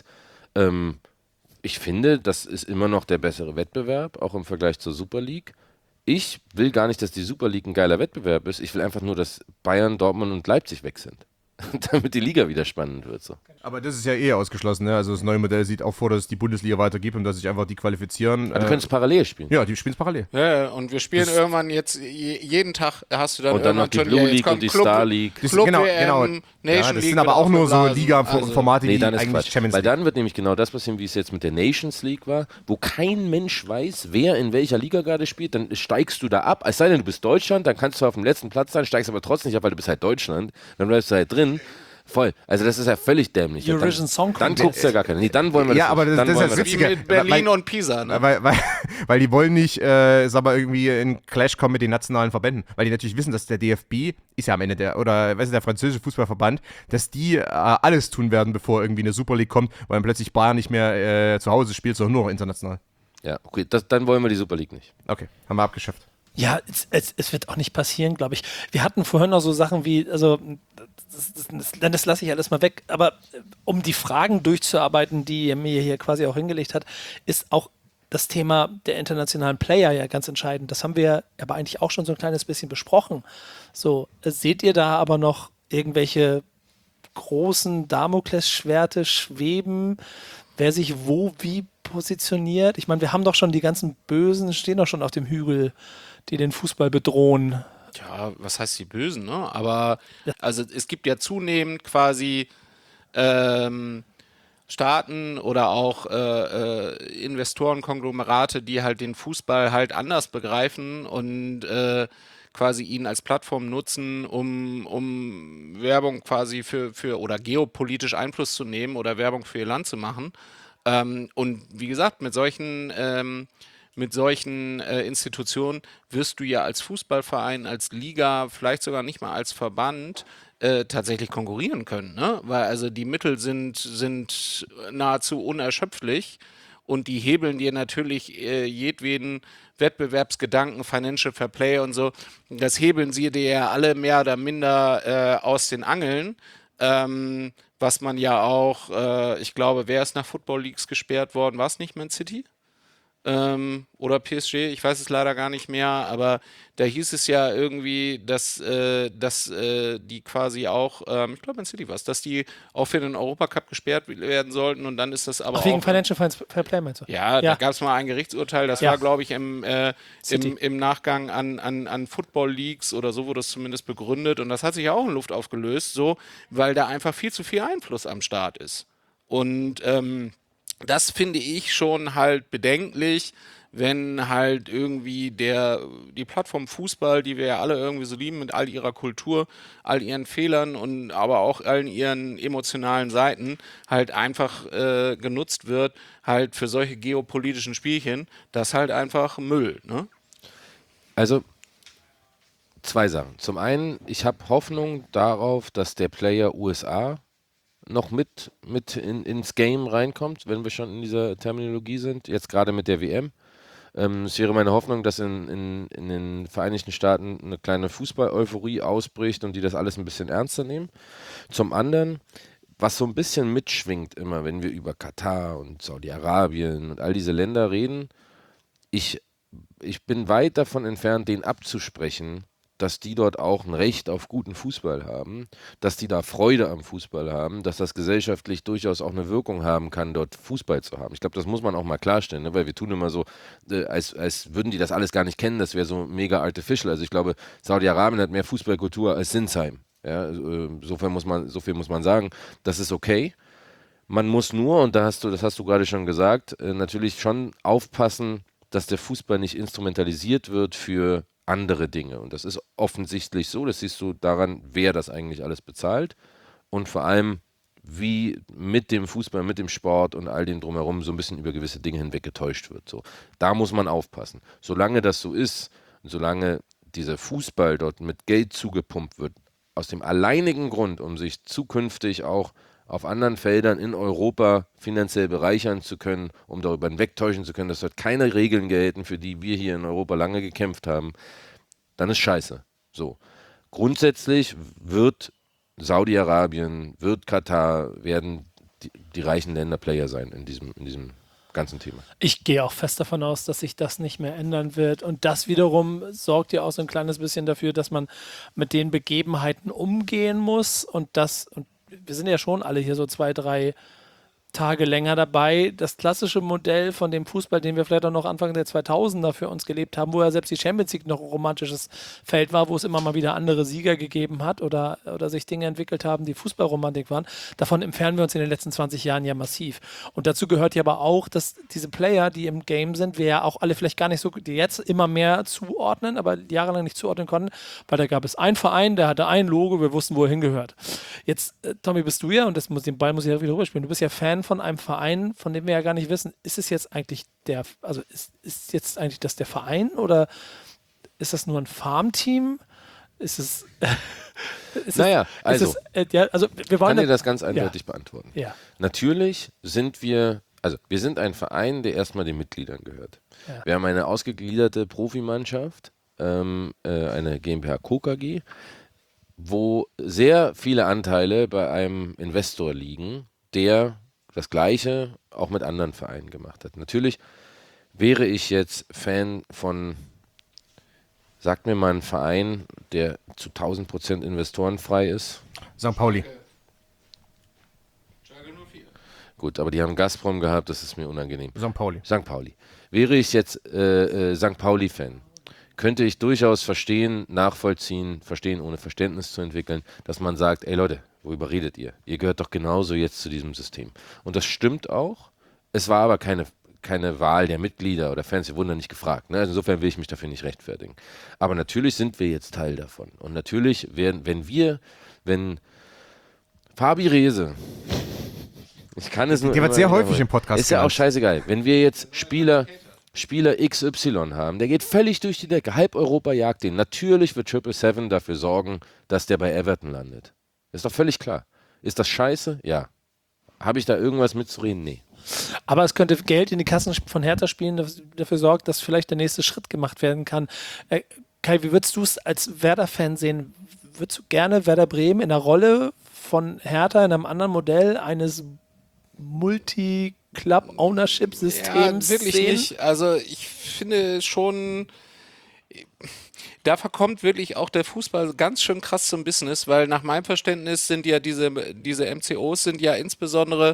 Ich finde, das ist immer noch der bessere Wettbewerb, auch im Vergleich zur Super League. Ich will gar nicht, dass die Super League ein geiler Wettbewerb ist. Ich will einfach nur, dass Bayern, Dortmund und Leipzig weg sind. damit die Liga wieder spannend wird. So. Aber das ist ja eh ausgeschlossen, ne? Also das neue Modell sieht auch vor, dass es die Bundesliga weitergibt und dass sich einfach die qualifizieren. Aber die können es parallel spielen. Ja, die spielen es parallel. Ja, und wir spielen irgendwann jetzt, jeden Tag hast du dann und dann noch die Blue League und die Star League. Genau. Nation Das League sind aber auch nur so Liga-Formate, die dann ist eigentlich Quatsch. Champions Weil League. dann wird nämlich genau das passieren, wie es jetzt mit der Nations League war, wo kein Mensch weiß, wer in welcher Liga gerade spielt. Dann steigst du da ab. Es sei denn, du bist Deutschland, dann kannst du auf dem letzten Platz sein, steigst aber trotzdem nicht ab, weil du bist halt Deutschland. Dann bleibst du halt drin. Voll. Also das ist ja völlig dämlich. Eurovision Song Dann guckt es ja gar keiner. Nee, dann wollen wir das Ja, aber das ist das Witzige. Wie mit Berlin und Pisa. Ne? Weil die wollen nicht, sag mal, irgendwie in Clash kommen mit den nationalen Verbänden. Weil die natürlich wissen, dass der DFB, ist ja am Ende der französische Fußballverband, dass die alles tun werden, bevor irgendwie eine Super League kommt, weil dann plötzlich Bayern nicht mehr zu Hause spielt, sondern nur noch international. Ja, okay, dann wollen wir die Super League nicht. Okay, haben wir abgeschafft. Ja, es wird auch nicht passieren, glaube ich. Wir hatten vorhin noch so Sachen wie, also das lasse ich alles mal weg, aber um die Fragen durchzuarbeiten, die ihr mir hier quasi auch hingelegt hat, ist auch das Thema der internationalen Player ja ganz entscheidend. Das haben wir aber eigentlich auch schon so ein kleines bisschen besprochen. So, seht ihr da aber noch irgendwelche großen Damoklesschwerte schweben, wer sich wo wie positioniert? Ich meine, wir haben doch schon die ganzen Bösen, stehen doch schon auf dem Hügel, die den Fußball bedrohen. Ja, was heißt die Bösen, ne? Aber also es gibt ja zunehmend quasi Staaten oder auch Investorenkonglomerate, die halt den Fußball halt anders begreifen und quasi ihn als Plattform nutzen, um Werbung quasi für oder geopolitisch Einfluss zu nehmen oder Werbung für ihr Land zu machen. Und wie gesagt, mit solchen Institutionen wirst du ja als Fußballverein, als Liga, vielleicht sogar nicht mal als Verband tatsächlich konkurrieren können, ne? Weil also die Mittel sind nahezu unerschöpflich und die hebeln dir natürlich jedweden Wettbewerbsgedanken, Financial Fair Play und so, das hebeln sie dir ja alle mehr oder minder aus den Angeln. Was man ja auch, ich glaube, wer ist nach Football Leagues gesperrt worden? War es nicht Man City? Oder PSG, ich weiß es leider gar nicht mehr, aber da hieß es ja irgendwie, dass die quasi auch, ich glaube Man City war es, dass die auch für den Europacup gesperrt werden sollten und dann ist das aber wegen auch... Financial Fair Play meinst du? Ja, da gab es mal ein Gerichtsurteil, das war, glaube ich, im Nachgang an Football Leagues oder so wurde es zumindest begründet und das hat sich ja auch in Luft aufgelöst, so, weil da einfach viel zu viel Einfluss am Start ist. Und das finde ich schon halt bedenklich, wenn halt irgendwie die Plattform Fußball, die wir ja alle irgendwie so lieben mit all ihrer Kultur, all ihren Fehlern und aber auch allen ihren emotionalen Seiten halt einfach genutzt wird, halt für solche geopolitischen Spielchen, das ist halt einfach Müll, ne? Also 2 Sachen. Zum einen, ich habe Hoffnung darauf, dass der Player USA noch mit ins Game reinkommt, wenn wir schon in dieser Terminologie sind, jetzt gerade mit der WM. Es wäre meine Hoffnung, dass in den Vereinigten Staaten eine kleine Fußball-Euphorie ausbricht und die das alles ein bisschen ernster nehmen. Zum anderen, was so ein bisschen mitschwingt immer, wenn wir über Katar und Saudi-Arabien und all diese Länder reden, ich bin weit davon entfernt, denen abzusprechen, dass die dort auch ein Recht auf guten Fußball haben, dass die da Freude am Fußball haben, dass das gesellschaftlich durchaus auch eine Wirkung haben kann, dort Fußball zu haben. Ich glaube, das muss man auch mal klarstellen, ne? Weil wir tun immer so, als würden die das alles gar nicht kennen, das wäre so mega artificial. Also ich glaube, Saudi-Arabien hat mehr Fußballkultur als Sinsheim. Ja? So viel muss man sagen, das ist okay. Man muss nur, und das hast du gerade schon gesagt, natürlich schon aufpassen, dass der Fußball nicht instrumentalisiert wird für andere Dinge. Und das ist offensichtlich so, das siehst du daran, wer das eigentlich alles bezahlt und vor allem, wie mit dem Fußball, mit dem Sport und all dem drumherum so ein bisschen über gewisse Dinge hinweg getäuscht wird. So. Da muss man aufpassen. Solange das so ist, solange dieser Fußball dort mit Geld zugepumpt wird, aus dem alleinigen Grund, um sich zukünftig auch auf anderen Feldern in Europa finanziell bereichern zu können, um darüber hinwegtäuschen zu können, dass dort keine Regeln gelten, für die wir hier in Europa lange gekämpft haben, dann ist scheiße. So. Grundsätzlich wird Saudi-Arabien, wird Katar, werden die reichen Länder Player sein in diesem ganzen Thema. Ich gehe auch fest davon aus, dass sich das nicht mehr ändern wird. Und das wiederum sorgt ja auch so ein kleines bisschen dafür, dass man mit den Begebenheiten umgehen muss. Und wir sind ja schon alle hier so 2, 3 Tage länger dabei. Das klassische Modell von dem Fußball, den wir vielleicht auch noch Anfang der 2000er für uns gelebt haben, wo ja selbst die Champions League noch ein romantisches Feld war, wo es immer mal wieder andere Sieger gegeben hat oder sich Dinge entwickelt haben, die Fußballromantik waren. Davon entfernen wir uns in den letzten 20 Jahren ja massiv. Und dazu gehört ja aber auch, dass diese Player, die im Game sind, wir ja auch alle vielleicht gar nicht so, die jetzt immer mehr zuordnen, aber jahrelang nicht zuordnen konnten, weil da gab es einen Verein, der hatte ein Logo, wir wussten, wo er hingehört. Jetzt, Tommy, bist du ja, und den Ball muss ich ja wieder rüberspielen, du bist ja Fan von einem Verein, von dem wir ja gar nicht wissen, ist es jetzt eigentlich ist jetzt eigentlich das der Verein oder ist das nur ein Farmteam? Ist es wir wollen dir das ganz eindeutig beantworten. Ja. Natürlich sind wir sind ein Verein, der erstmal den Mitgliedern gehört. Ja. Wir haben eine ausgegliederte Profimannschaft, eine GmbH Co. KG, wo sehr viele Anteile bei einem Investor liegen, der das Gleiche auch mit anderen Vereinen gemacht hat. Natürlich wäre ich jetzt Fan von, sagt mir mal einen Verein, der zu 1000% investorenfrei ist. St. Pauli. Gut, aber die haben Gazprom gehabt, das ist mir unangenehm. St. Pauli. St. Pauli. Wäre ich jetzt St. Pauli-Fan, könnte ich durchaus nachvollziehen, ohne Verständnis zu entwickeln, dass man sagt, ey Leute, worüber redet ihr? Ihr gehört doch genauso jetzt zu diesem System. Und das stimmt auch. Es war aber keine Wahl der Mitglieder oder Fans, wir wurden da nicht gefragt. Ne? Also insofern will ich mich dafür nicht rechtfertigen. Aber natürlich sind wir jetzt Teil davon. Und natürlich wenn Fabi Rehse, ich kann es nur. Der wird sehr häufig im Podcast. Ist ja auch scheißegal. Wenn wir jetzt Spieler XY haben, der geht völlig durch die Decke. Halb Europa jagt den. Natürlich wird 777 dafür sorgen, dass der bei Everton landet. Ist doch völlig klar. Ist das scheiße? Ja. Habe ich da irgendwas mitzureden? Nee. Aber es könnte Geld in die Kassen von Hertha spielen, das dafür sorgt, dass vielleicht der nächste Schritt gemacht werden kann. Kai, wie würdest du es als Werder-Fan sehen? Würdest du gerne Werder Bremen in der Rolle von Hertha in einem anderen Modell eines Multi-Club-Ownership-Systems wirklich sehen? nicht. Also ich finde schon, da verkommt wirklich auch der Fußball ganz schön krass zum Business, weil nach meinem Verständnis sind ja diese MCOs sind ja insbesondere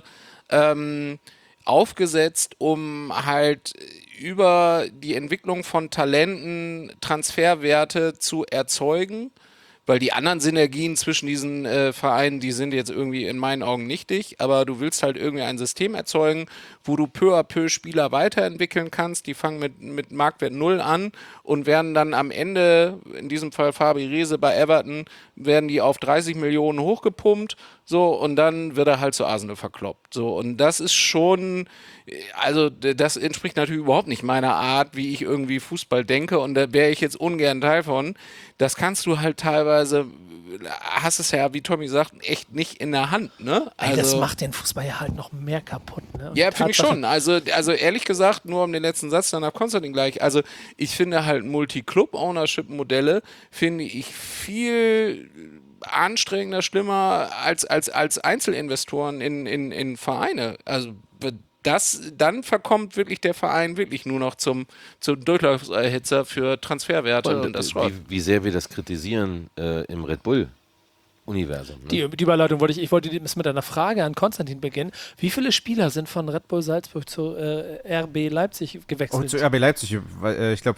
aufgesetzt, um halt über die Entwicklung von Talenten Transferwerte zu erzeugen. Weil die anderen Synergien zwischen diesen Vereinen, die sind jetzt irgendwie in meinen Augen nichtig, aber du willst halt irgendwie ein System erzeugen, wo du peu à peu Spieler weiterentwickeln kannst, die fangen mit Marktwert 0 an und werden dann am Ende, in diesem Fall Fabi Rehse bei Everton, werden die auf 30 Millionen hochgepumpt, so, und dann wird er halt zu Arsenal verkloppt, so, und das ist schon, also das entspricht natürlich überhaupt nicht meiner Art, wie ich irgendwie Fußball denke, und da wäre ich jetzt ungern Teil von. Das kannst du halt teilweise, hast es ja, wie Tommy sagt, echt nicht in der Hand, ne? Also, das macht den Fußball ja halt noch mehr kaputt, ne? Und ja, finde ich schon. Also ehrlich gesagt, nur um den letzten Satz, dann nach Konstantin gleich, also ich finde halt Multi-Club-Ownership-Modelle, finde ich viel anstrengender, schlimmer als Einzelinvestoren in Vereine. Also dann verkommt wirklich der Verein wirklich nur noch zum Durchlaufserhitzer für Transferwerte. Und das wie sehr wir das kritisieren im Red Bull-Universum. Ne? Die Überleitung ich wollte mit einer Frage an Konstantin beginnen. Wie viele Spieler sind von Red Bull Salzburg zu RB Leipzig gewechselt? Zu RB Leipzig, ich glaube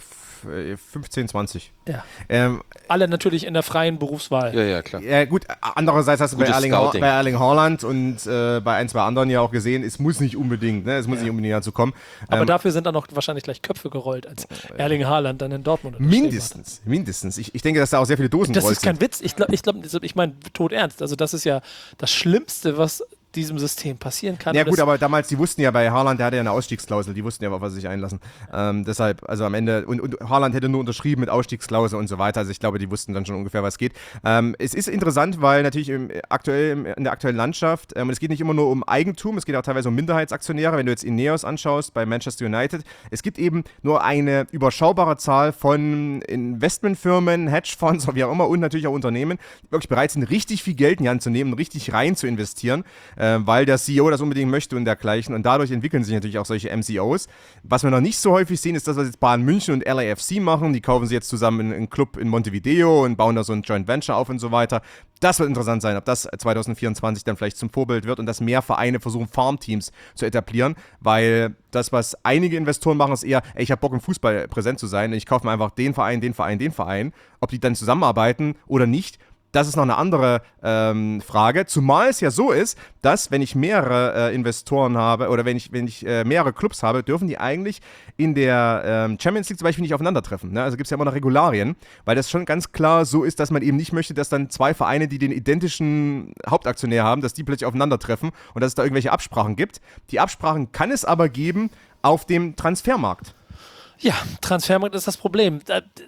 15, 20. Ja. Alle natürlich in der freien Berufswahl. Ja, klar. Gut, andererseits hast du bei Erling Haaland und bei ein, zwei anderen ja auch gesehen, es muss nicht unbedingt, ne? Es muss nicht unbedingt dazu kommen. Aber dafür sind dann auch wahrscheinlich gleich Köpfe gerollt, als Erling Haaland dann in Dortmund Mindestens. Ich denke, dass da auch sehr viele Dosen Das ist kein Witz. Ich meine tot ernst. Also das ist ja das Schlimmste, was diesem System passieren kann. Ja gut, aber damals, die wussten ja bei Haaland, der hatte ja eine Ausstiegsklausel, die wussten ja, auf was sie sich einlassen. Deshalb, also am Ende, und Haaland hätte nur unterschrieben mit Ausstiegsklausel und so weiter, also ich glaube, die wussten dann schon ungefähr, was geht. Es ist interessant, weil natürlich in der aktuellen Landschaft, es geht nicht immer nur um Eigentum, es geht auch teilweise um Minderheitsaktionäre, wenn du jetzt Ineos anschaust bei Manchester United, es gibt eben nur eine überschaubare Zahl von Investmentfirmen, Hedgefonds, wie auch immer, und natürlich auch Unternehmen, die wirklich bereit sind, richtig viel Geld in die Hand zu nehmen und richtig rein zu investieren. weil der CEO das unbedingt möchte und dergleichen. Und dadurch entwickeln sich natürlich auch solche MCOs. Was wir noch nicht so häufig sehen, ist das, was jetzt Bayern München und LAFC machen. Die kaufen sie jetzt zusammen einen Club in Montevideo und bauen da so ein Joint Venture auf und so weiter. Das wird interessant sein, ob das 2024 dann vielleicht zum Vorbild wird und dass mehr Vereine versuchen, Farmteams zu etablieren, weil das, was einige Investoren machen, ist eher, ey, ich habe Bock im Fußball präsent zu sein und ich kaufe mir einfach den Verein, den Verein, den Verein. Ob die dann zusammenarbeiten oder nicht, das ist noch eine andere Frage. Zumal es ja so ist, dass, wenn ich mehrere Investoren habe oder wenn ich mehrere Clubs habe, dürfen die eigentlich in der Champions League zum Beispiel nicht aufeinandertreffen. Ne? Also gibt es ja immer noch Regularien, weil das schon ganz klar so ist, dass man eben nicht möchte, dass dann zwei Vereine, die den identischen Hauptaktionär haben, dass die plötzlich aufeinandertreffen und dass es da irgendwelche Absprachen gibt. Die Absprachen kann es aber geben auf dem Transfermarkt. Ja, Transfermarkt ist das Problem.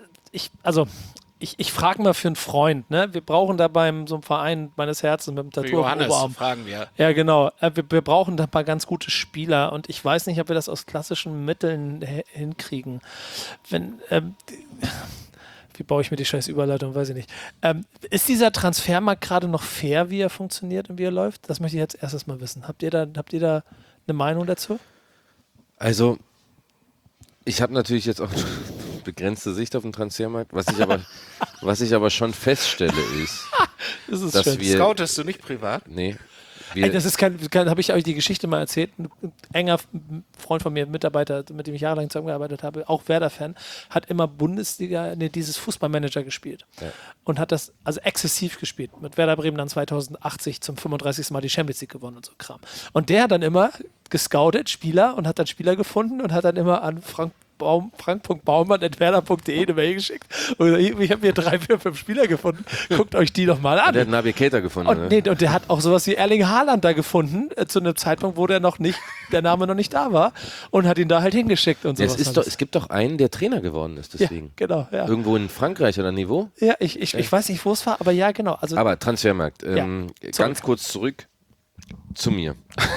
Ich frage mal für einen Freund, ne? Wir brauchen da beim so einem Verein meines Herzens mit dem Tattoo auf dem Oberarm. Fragen wir. Ja, genau. Wir brauchen da ein paar ganz gute Spieler und ich weiß nicht, ob wir das aus klassischen Mitteln hinkriegen. Wie baue ich mir die scheiß Überleitung, weiß ich nicht. Ist dieser Transfermarkt gerade noch fair, wie er funktioniert und wie er läuft? Das möchte ich jetzt erstes mal wissen. Habt ihr da eine Meinung dazu? Also, ich habe natürlich jetzt auch begrenzte Sicht auf den Transfermarkt. Was ich aber schon feststelle ist, dass wir... Scoutest du nicht privat? Nee. Das ist habe ich euch die Geschichte mal erzählt. Ein enger Freund von mir, Mitarbeiter, mit dem ich jahrelang zusammengearbeitet habe, auch Werder-Fan, hat immer dieses Fußballmanager gespielt. Ja. Und hat das also exzessiv gespielt. Mit Werder Bremen dann 2080 zum 35. Mal die Champions League gewonnen und so Kram. Und der hat dann immer gescoutet, Spieler, und hat dann Spieler gefunden und hat dann immer an frank.baumann@werder.de eine Mail geschickt. Und ich habe hier 3, 4, 5 Spieler gefunden. Guckt euch die doch mal an. Und der hat Naby Keita gefunden. Und der hat auch sowas wie Erling Haaland da gefunden, zu einem Zeitpunkt, wo der Name noch nicht da war, und hat ihn da halt hingeschickt und sowas. Es gibt doch einen, der Trainer geworden ist, deswegen. Ja, genau, ja. Irgendwo in Frankreich oder Niveau? Ja, ich weiß nicht, wo es war, aber ja, genau. Also, aber Transfermarkt. Ganz kurz zurück zu mir.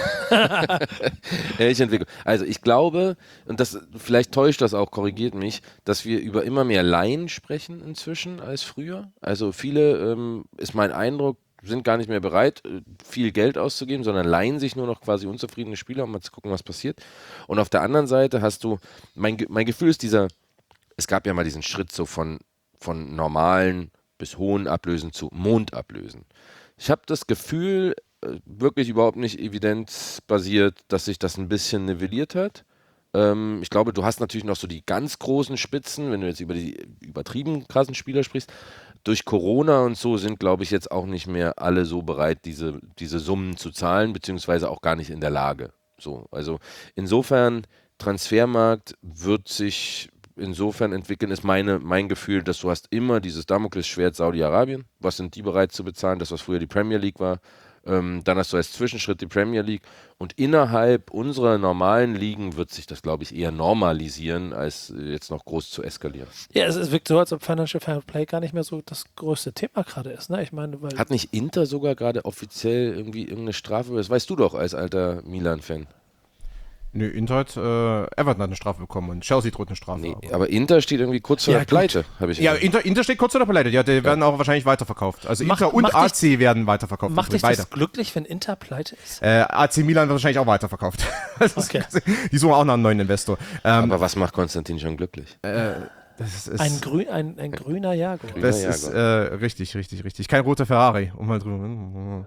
Ehrliche Entwicklung. Also ich glaube, und das vielleicht täuscht das auch, korrigiert mich, dass wir über immer mehr Laien sprechen inzwischen als früher. Also viele, ist mein Eindruck, sind gar nicht mehr bereit, viel Geld auszugeben, sondern leihen sich nur noch quasi unzufriedene Spieler, um mal zu gucken, was passiert. Und auf der anderen Seite hast du, mein Gefühl ist es gab ja mal diesen Schritt so von normalen bis hohen Ablösen zu Mondablösen. Ich habe das Gefühl, wirklich überhaupt nicht evidenzbasiert, dass sich das ein bisschen nivelliert hat. Ich glaube, du hast natürlich noch so die ganz großen Spitzen, wenn du jetzt über die übertrieben krassen Spieler sprichst. Durch Corona und so sind, glaube ich, jetzt auch nicht mehr alle so bereit, diese Summen zu zahlen, beziehungsweise auch gar nicht in der Lage. So, also insofern, Transfermarkt wird sich insofern entwickeln, ist mein Gefühl, dass du hast immer dieses Damoklesschwert Saudi-Arabien. Was sind die bereit zu bezahlen? Das, was früher die Premier League war. Dann hast du als Zwischenschritt die Premier League. Und innerhalb unserer normalen Ligen wird sich das, glaube ich, eher normalisieren, als jetzt noch groß zu eskalieren. Ja, es wirkt so, als ob Financial Fair Play gar nicht mehr so das größte Thema gerade ist. Ne? Ich meine, hat nicht Inter sogar gerade offiziell irgendwie irgendeine Strafe? Das weißt du doch als alter Milan-Fan. Nö, Inter hat, Everton hat eine Strafe bekommen und Chelsea droht eine Strafe. Nee, aber Inter steht irgendwie kurz vor der Pleite, habe ich gesagt. Ja, Inter steht kurz vor der Pleite. Ja, die werden auch wahrscheinlich weiterverkauft. Also Inter und AC werden weiterverkauft. Macht dich das glücklich, wenn Inter pleite ist? AC Milan wird wahrscheinlich auch weiterverkauft. Okay. Die suchen auch nach einem neuen Investor. Aber was macht Konstantin schon glücklich? Das ist ein grüner Jaguar. Das ist richtig. Kein roter Ferrari. Um mal drüber.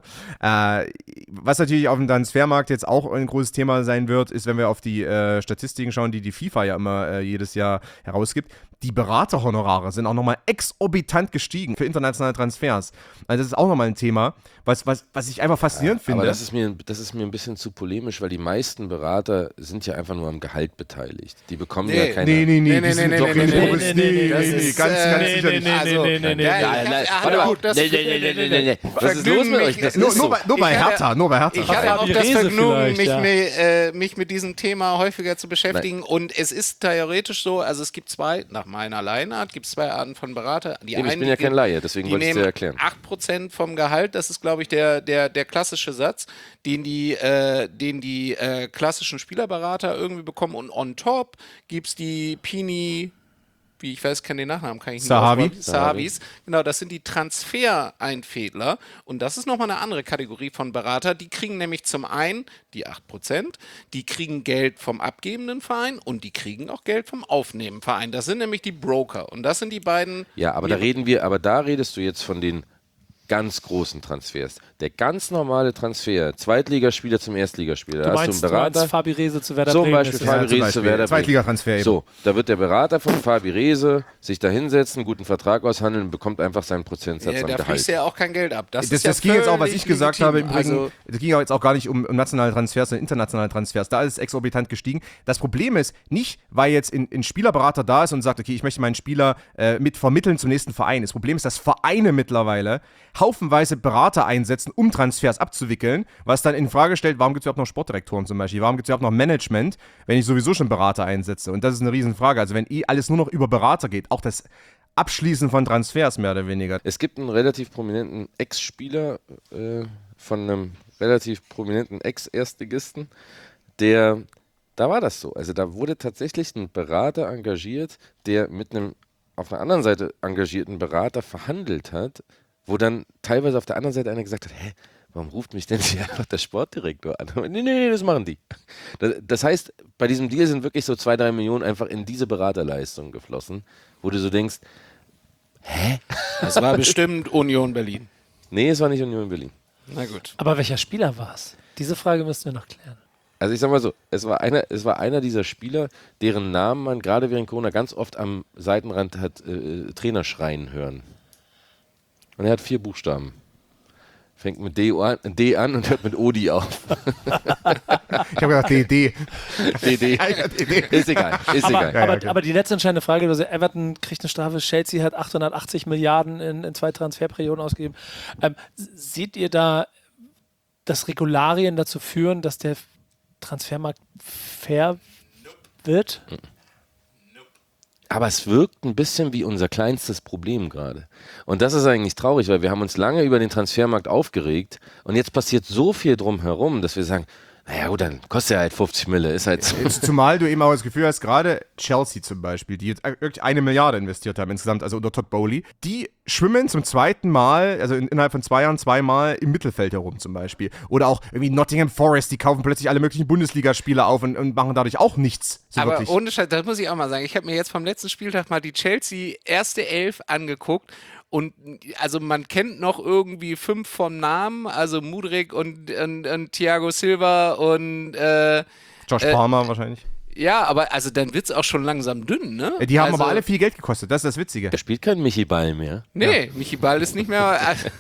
Was natürlich auf dem Transfermarkt jetzt auch ein großes Thema sein wird, ist, wenn wir auf die Statistiken schauen, die FIFA ja immer jedes Jahr herausgibt. Die Beraterhonorare sind auch nochmal exorbitant gestiegen für internationale Transfers. Also das ist auch nochmal ein Thema, was ich einfach faszinierend finde. Aber das ist mir ein bisschen zu polemisch, weil die meisten Berater sind ja einfach nur am Gehalt beteiligt. Die bekommen ja keine... Nee, die sind doch nicht ganz sicher nicht. Was ist los mit euch? Nur bei Hertha. Ich hatte auch das Vergnügen, mich mit diesem Thema häufiger zu beschäftigen. Und es ist theoretisch so, also es gibt nach meiner Laienart, gibt es 2 Arten von Berater. Ich bin ja kein Laie, deswegen wollte ich es dir erklären. 8% vom Gehalt, das ist, glaube ich, der klassische Satz, den die klassischen Spielerberater irgendwie bekommen. Und on top gibt es die Pini, ich weiß, kenne den Nachnamen, kann ich nicht Sahavi. aussprechen. Sahavis. Genau, das sind die Transfereinfädler. Und das ist nochmal eine andere Kategorie von Berater. Die kriegen nämlich zum einen die 8%, die kriegen Geld vom abgebenden Verein und die kriegen auch Geld vom aufnehmenden Verein. Das sind nämlich die Broker. Und das sind die beiden. Ja, aber da redest du jetzt von den ganz großen Transfers. Der ganz normale Transfer, Zweitligaspieler zum Erstligaspieler. Da hast du einen Berater. Fabi Rehse zu Werder Zum Bremen. Beispiel Fabi Rehse zu Werder Bremen. Zweitligatransfer eben. So, da wird der Berater von Fabi Rehse sich da hinsetzen, einen guten Vertrag aushandeln und bekommt einfach seinen Prozentsatz an Da Gehalt. fließt ja auch kein Geld ab. Das ging jetzt auch, was ich gesagt habe, im legitim. Übrigen, das ging auch jetzt auch gar nicht um nationale Transfers, sondern internationale Transfers. Da ist es exorbitant gestiegen. Das Problem ist nicht, weil jetzt ein Spielerberater da ist und sagt, okay, ich möchte meinen Spieler mit vermitteln zum nächsten Verein. Das Problem ist, dass Vereine mittlerweile haufenweise Berater einsetzen, um Transfers abzuwickeln, was dann in Frage stellt, warum gibt es überhaupt noch Sportdirektoren zum Beispiel? Warum gibt es überhaupt noch Management, wenn ich sowieso schon Berater einsetze? Und das ist eine Riesenfrage. Also wenn alles nur noch über Berater geht, auch das Abschließen von Transfers mehr oder weniger. Es gibt einen relativ prominenten Ex-Spieler von einem relativ prominenten Ex-Erstligisten, da war das so. Also da wurde tatsächlich ein Berater engagiert, der mit einem auf der anderen Seite engagierten Berater verhandelt hat, wo dann teilweise auf der anderen Seite einer gesagt hat, warum ruft mich denn hier einfach der Sportdirektor an? Nee, das machen die. Das heißt, bei diesem Deal sind wirklich so 2-3 Millionen einfach in diese Beraterleistung geflossen, wo du so denkst, Das war bestimmt Union Berlin. Nee, es war nicht Union Berlin. Na gut. Aber welcher Spieler war es? Diese Frage müssten wir noch klären. Also ich sag mal so, es war einer dieser Spieler, deren Namen man gerade während Corona ganz oft am Seitenrand hat Trainer schreien hören. Und er hat 4 Buchstaben. Fängt mit D an und hört mit Odi auf. Ich habe gedacht, DD. DD. Ist egal. Aber die letzte entscheidende Frage, also Everton kriegt eine Strafe, Chelsea hat 880 Milliarden in 2 Transferperioden ausgegeben. Seht ihr da, dass Regularien dazu führen, dass der Transfermarkt fair wird? Aber es wirkt ein bisschen wie unser kleinstes Problem gerade. Und das ist eigentlich traurig, weil wir haben uns lange über den Transfermarkt aufgeregt und jetzt passiert so viel drumherum, dass wir sagen, naja gut, dann kostet er halt 50 Mille, ist halt so. Zumal du eben auch das Gefühl hast, gerade Chelsea zum Beispiel, die jetzt wirklich 1 Milliarde investiert haben insgesamt, also unter Todd Bowley, die schwimmen zum zweiten Mal, also innerhalb von 2 Jahren 2-mal im Mittelfeld herum zum Beispiel. Oder auch irgendwie Nottingham Forest, die kaufen plötzlich alle möglichen Bundesligaspieler auf und machen dadurch auch nichts. So aber wirklich. ohne Scheiß, das muss ich auch mal sagen. Ich habe mir jetzt vom letzten Spieltag mal die Chelsea erste 11 angeguckt. Und also man kennt noch irgendwie 5 vom Namen, also Mudryk und Thiago Silva und Josh Palmer wahrscheinlich. Ja, aber also dann wird es auch schon langsam dünn, ne? Die haben also, aber alle viel Geld gekostet, das ist das Witzige. Da spielt kein Michi Ball mehr. Nee, ja. Michi Ball ist nicht mehr...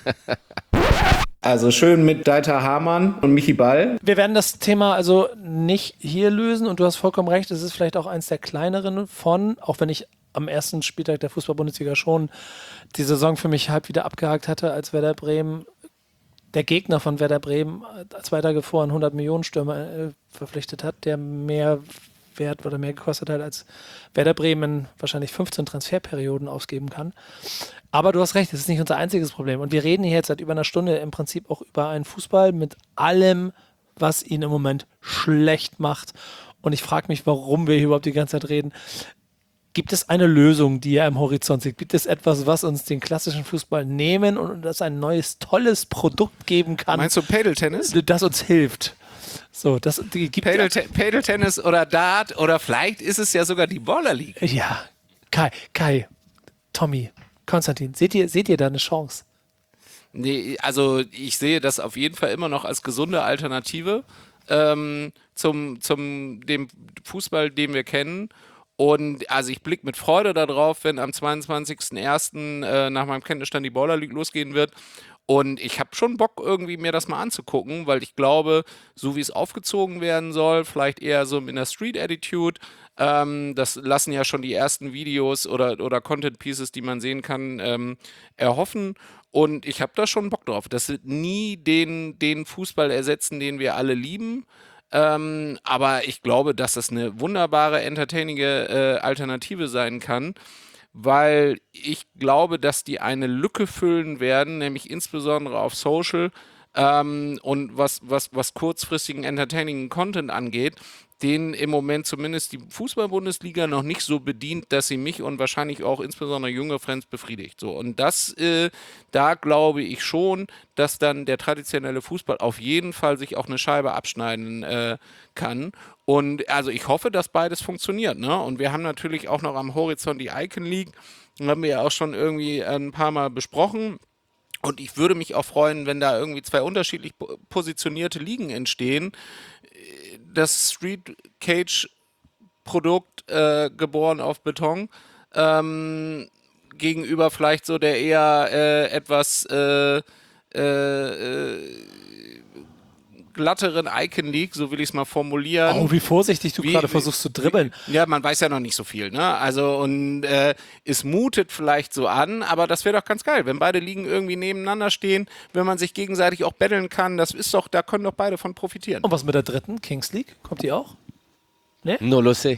Also schön mit Dieter Hamann und Michi Ball. Wir werden das Thema also nicht hier lösen und du hast vollkommen recht, es ist vielleicht auch eins der kleineren von, auch wenn ich am ersten Spieltag der Fußball-Bundesliga schon die Saison für mich halb wieder abgehakt hatte, als Werder Bremen, der Gegner von Werder Bremen, 2 Tage vor einen 100-Millionen-Stürmer verpflichtet hat, der mehr Wert oder mehr gekostet hat, als Werder Bremen wahrscheinlich 15 Transferperioden ausgeben kann. Aber du hast recht, das ist nicht unser einziges Problem. Und wir reden hier jetzt seit über einer Stunde im Prinzip auch über einen Fußball mit allem, was ihn im Moment schlecht macht. Und ich frage mich, warum wir hier überhaupt die ganze Zeit reden. Gibt es eine Lösung, die ja im Horizont sieht? Gibt es etwas, was uns den klassischen Fußball nehmen und das ein neues, tolles Produkt geben kann? Meinst du Paddle-Tennis? Das uns hilft. So, das gibt Paddle-Tennis oder Dart oder vielleicht ist es ja sogar die Baller League. Ja, Kai, Tommy, Konstantin, seht ihr da eine Chance? Nee, also ich sehe das auf jeden Fall immer noch als gesunde Alternative zum dem Fußball, den wir kennen. Und also ich blicke mit Freude darauf, wenn am 22.01. Nach meinem Kenntnisstand die Baller League losgehen wird. Und ich habe schon Bock, irgendwie mir das mal anzugucken, weil ich glaube, so wie es aufgezogen werden soll, vielleicht eher so in der Street-Attitude, das lassen ja schon die ersten Videos oder Content-Pieces, die man sehen kann, erhoffen. Und ich habe da schon Bock drauf. Das wird nie den Fußball ersetzen, den wir alle lieben. Aber ich glaube, dass das eine wunderbare, entertainige Alternative sein kann, weil ich glaube, dass die eine Lücke füllen werden, nämlich insbesondere auf Social und was kurzfristigen entertaining Content angeht, den im Moment zumindest die Fußball-Bundesliga noch nicht so bedient, dass sie mich und wahrscheinlich auch insbesondere junge Fans befriedigt. So, und das, da glaube ich schon, dass dann der traditionelle Fußball auf jeden Fall sich auch eine Scheibe abschneiden kann. Und also ich hoffe, dass beides funktioniert. Ne? Und wir haben natürlich auch noch am Horizont die Icon League. Haben wir ja auch schon irgendwie ein paar Mal besprochen. Und ich würde mich auch freuen, wenn da irgendwie 2 unterschiedlich positionierte Ligen entstehen. Das Street Cage Produkt, geboren auf Beton, gegenüber vielleicht so der eher etwas glatteren Icon League, so will ich es mal formulieren. Oh, wie vorsichtig du gerade versuchst zu dribbeln. Ja, man weiß ja noch nicht so viel, ne? Also, und es mutet vielleicht so an, aber das wäre doch ganz geil, wenn beide Ligen irgendwie nebeneinander stehen, wenn man sich gegenseitig auch battlen kann, das ist doch, da können doch beide von profitieren. Und was mit der dritten, Kings League? Kommt die auch? Ne? No lo sé.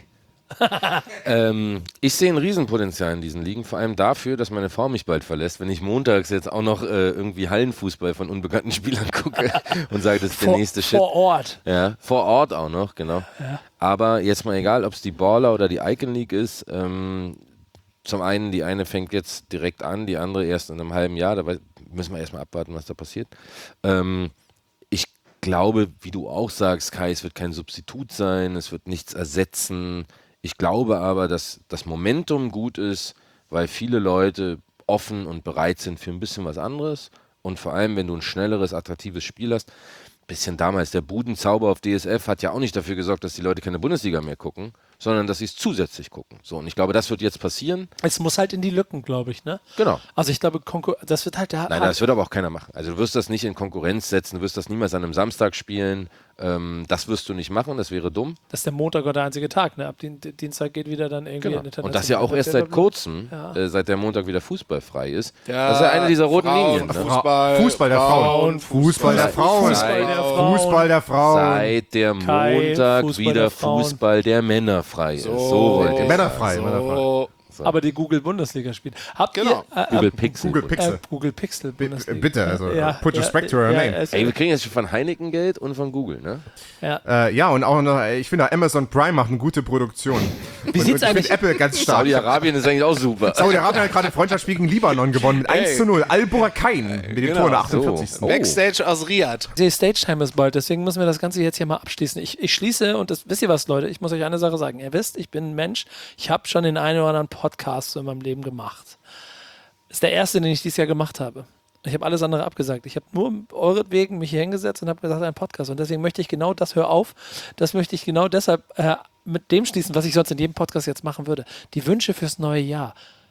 Ich sehe ein Riesenpotenzial in diesen Ligen, vor allem dafür, dass meine Frau mich bald verlässt, wenn ich montags jetzt auch noch irgendwie Hallenfußball von unbekannten Spielern gucke und sage, das ist der nächste Shit. Vor Ort. Ja, vor Ort auch noch, genau. Ja. Aber jetzt mal egal, ob es die Baller oder die Icon League ist, zum einen, die eine fängt jetzt direkt an, die andere erst in einem halben Jahr, da müssen wir erstmal abwarten, was da passiert. Ich glaube, wie du auch sagst, Kai, es wird kein Substitut sein, es wird nichts ersetzen. Ich glaube aber, dass das Momentum gut ist, weil viele Leute offen und bereit sind für ein bisschen was anderes. Und vor allem, wenn du ein schnelleres, attraktives Spiel hast, bisschen damals, der Budenzauber auf DSF hat ja auch nicht dafür gesorgt, dass die Leute keine Bundesliga mehr gucken, sondern dass sie es zusätzlich gucken. So, und ich glaube, das wird jetzt passieren. Es muss halt in die Lücken, glaube ich, ne? Genau. Also ich glaube, das wird halt der... Nein, das wird aber auch keiner machen. Also du wirst das nicht in Konkurrenz setzen, du wirst das niemals an einem Samstag spielen. Das wirst du nicht machen, das wäre dumm. Das ist der Montag oder der einzige Tag, ne? Ab Dienstag geht wieder dann irgendwie Genau. international. Und das ja auch erst seit kurzem, seit der Montag wieder fußballfrei ist. Ja, das ist ja eine dieser roten Linien. Ne? Fußball der Frauen. Fußball der Frauen. Fußball der Frauen. Seit der Montag Fußball wieder der Frauen. Fußball der Männer frei ist. So wollte ich Männerfrei. sagen. Aber die Google-Bundesliga spielt. Habt Genau. ihr... Google Pixel. Google Pixel Bundesliga. Bitte, also Ja, put ja, respect to her ja, name. Ey, wir kriegen jetzt schon von Heineken Geld und von Google, ne? Ja, und auch noch, ich finde, Amazon Prime macht eine gute Produktion. Wie sieht's und eigentlich... Ich finde Apple ganz stark. Saudi-Arabien ist eigentlich auch super. Saudi-Arabien hat gerade Freundschaftsspiel gegen Libanon gewonnen mit 1:0. Al-Burakain mit dem Tor in der 48. So. Backstage aus Riyadh. Die Stage-Time ist bald, deswegen müssen wir das Ganze jetzt hier mal abschließen. Ich schließe, und das wisst ihr was, Leute, ich muss euch eine Sache sagen. Ihr wisst, ich bin ein Mensch, ich habe schon den einen oder anderen Podcast so in meinem Leben gemacht. Das ist der erste, den ich dieses Jahr gemacht habe. Ich habe alles andere abgesagt. Ich habe nur euretwegen mich hier hingesetzt und habe gesagt, ein Podcast. Und deswegen möchte ich genau das, hör auf, das möchte ich genau deshalb mit dem schließen, was ich sonst in jedem Podcast jetzt machen würde. Die Wünsche fürs neue Jahr.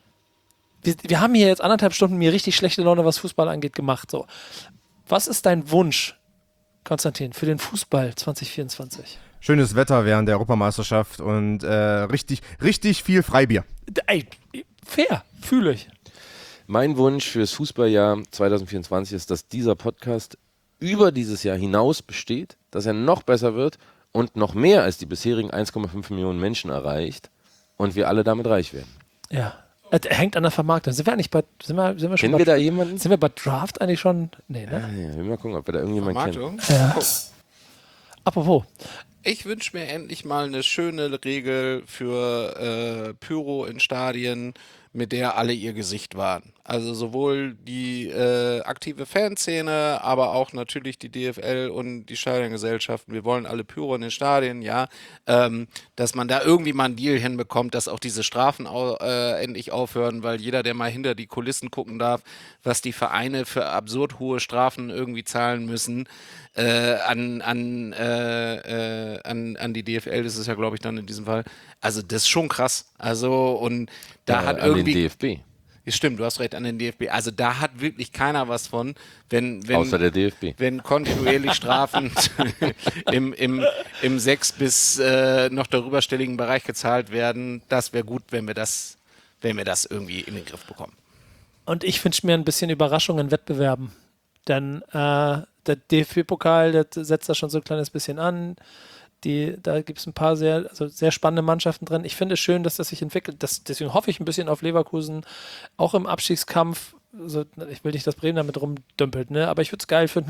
Wir haben hier jetzt 1,5 Stunden mir richtig schlechte Laune, was Fußball angeht, gemacht. So. Was ist dein Wunsch, Konstantin, für den Fußball 2024? Schönes Wetter während der Europameisterschaft und richtig viel Freibier. Ey, fair, fühle ich. Mein Wunsch fürs Fußballjahr 2024 ist, dass dieser Podcast über dieses Jahr hinaus besteht, dass er noch besser wird und noch mehr als die bisherigen 1,5 Millionen Menschen erreicht und wir alle damit reich werden. Ja. Hängt an der Vermarktung. Sind wir eigentlich bei. Sind wir schon Kennen wir da jemanden? Sind wir bei Draft eigentlich schon? Nee, ne? Ja, wir mal gucken, ob wir da irgendjemanden kennen. Ja. Apropos. Ich wünsche mir endlich mal eine schöne Regel für Pyro in Stadien, mit der alle ihr Gesicht wahren. Also sowohl die aktive Fanszene, aber auch natürlich die DFL und die Stadiongesellschaften. Wir wollen alle Pyro in den Stadien, ja. Dass man da irgendwie mal einen Deal hinbekommt, dass auch diese Strafen endlich aufhören, weil jeder, der mal hinter die Kulissen gucken darf, was die Vereine für absurd hohe Strafen irgendwie zahlen müssen, an die DFL, das ist ja, glaube ich, dann in diesem Fall. Also das ist schon krass. Also und da hat an irgendwie... den DFB. Ja, stimmt, du hast recht, an den DFB. Also da hat wirklich keiner was von, wenn Außer der DFB. Wenn kontinuierlich Strafen im 6 bis noch darüberstelligen Bereich gezahlt werden. Das wäre gut, wenn wir das irgendwie in den Griff bekommen. Und ich wünsche mir ein bisschen Überraschung in Wettbewerben. Denn der DFB-Pokal, der setzt da schon so ein kleines bisschen an. Da gibt es ein paar sehr spannende Mannschaften drin. Ich finde es schön, dass das sich entwickelt. Deswegen hoffe ich ein bisschen auf Leverkusen, auch im Abstiegskampf. Also, ich will nicht, dass Bremen damit rumdümpelt, ne? Aber ich würde es geil finden,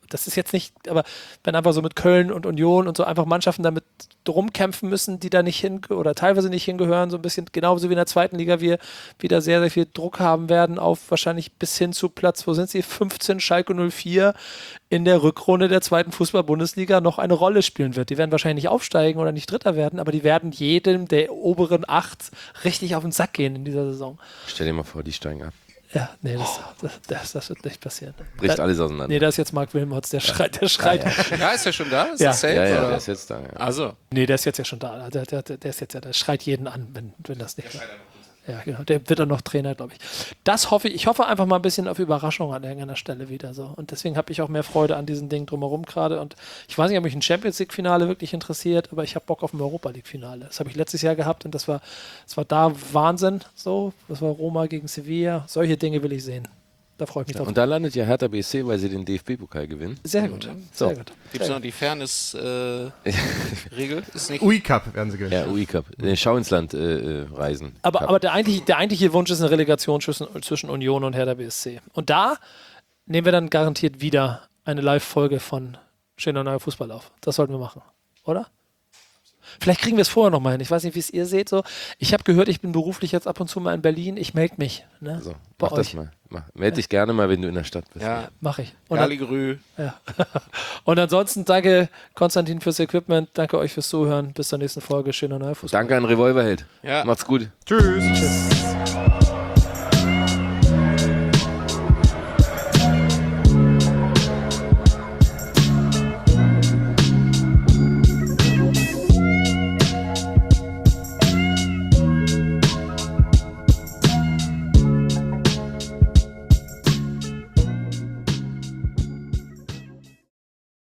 das ist jetzt nicht, aber wenn einfach so mit Köln und Union und so einfach Mannschaften damit rumkämpfen müssen, die da nicht hin oder teilweise nicht hingehören, so ein bisschen genauso wie in der zweiten Liga wir wieder sehr, sehr viel Druck haben werden auf wahrscheinlich bis hin zu Platz, wo sind sie, 15, Schalke 04 in der Rückrunde der zweiten Fußball-Bundesliga noch eine Rolle spielen wird. Die werden wahrscheinlich nicht aufsteigen oder nicht Dritter werden, aber die werden jedem der oberen 8 richtig auf den Sack gehen in dieser Saison. Stell dir mal vor, die steigen ab. Ja, nee, das wird nicht passieren. Bricht alles auseinander. Nee, da ist jetzt Marc Wilmots, der schreit. Ja, ist er schon da? Ist Ja. das safe? Ja, oder? der ist jetzt da. Ja. Also. Nee, der ist jetzt ja schon da. Der ist jetzt ja, der schreit jeden an, wenn das nicht. Ja, genau. Der wird dann noch Trainer, glaube ich. Das hoffe ich. Ich hoffe einfach mal ein bisschen auf Überraschung an irgendeiner Stelle wieder so. Und deswegen habe ich auch mehr Freude an diesen Dingen drumherum gerade. Und ich weiß nicht, ob mich ein Champions League-Finale wirklich interessiert, aber ich habe Bock auf ein Europa League-Finale. Das habe ich letztes Jahr gehabt und das war da Wahnsinn. So, das war Roma gegen Sevilla. Solche Dinge will ich sehen. Da freue ich mich drauf. Und da landet ja Hertha BSC, weil sie den DFB-Pokal gewinnen. Sehr gut. So. Sehr gut. Gibt es noch die Fairness-Regel? UI-Cup werden sie gewinnen. Ja, UI-Cup. Schau ins Land reisen. Aber der eigentliche Wunsch ist eine Relegation zwischen Union und Hertha BSC. Und da nehmen wir dann garantiert wieder eine Live-Folge von Schöner neuer Fußball auf. Das sollten wir machen, oder? Vielleicht kriegen wir es vorher noch mal hin. Ich weiß nicht, wie es ihr seht. So. Ich habe gehört, ich bin beruflich jetzt ab und zu mal in Berlin. Ich melde mich. Ne? So, mach das mal. Melde dich gerne mal, wenn du in der Stadt bist. Ja, mache ich. Galligrü. Ja. Und ansonsten danke Konstantin fürs Equipment. Danke euch fürs Zuhören. Bis zur nächsten Folge. Schöner neuer Fußball. Danke an Revolverheld. Ja. Macht's gut. Tschüss.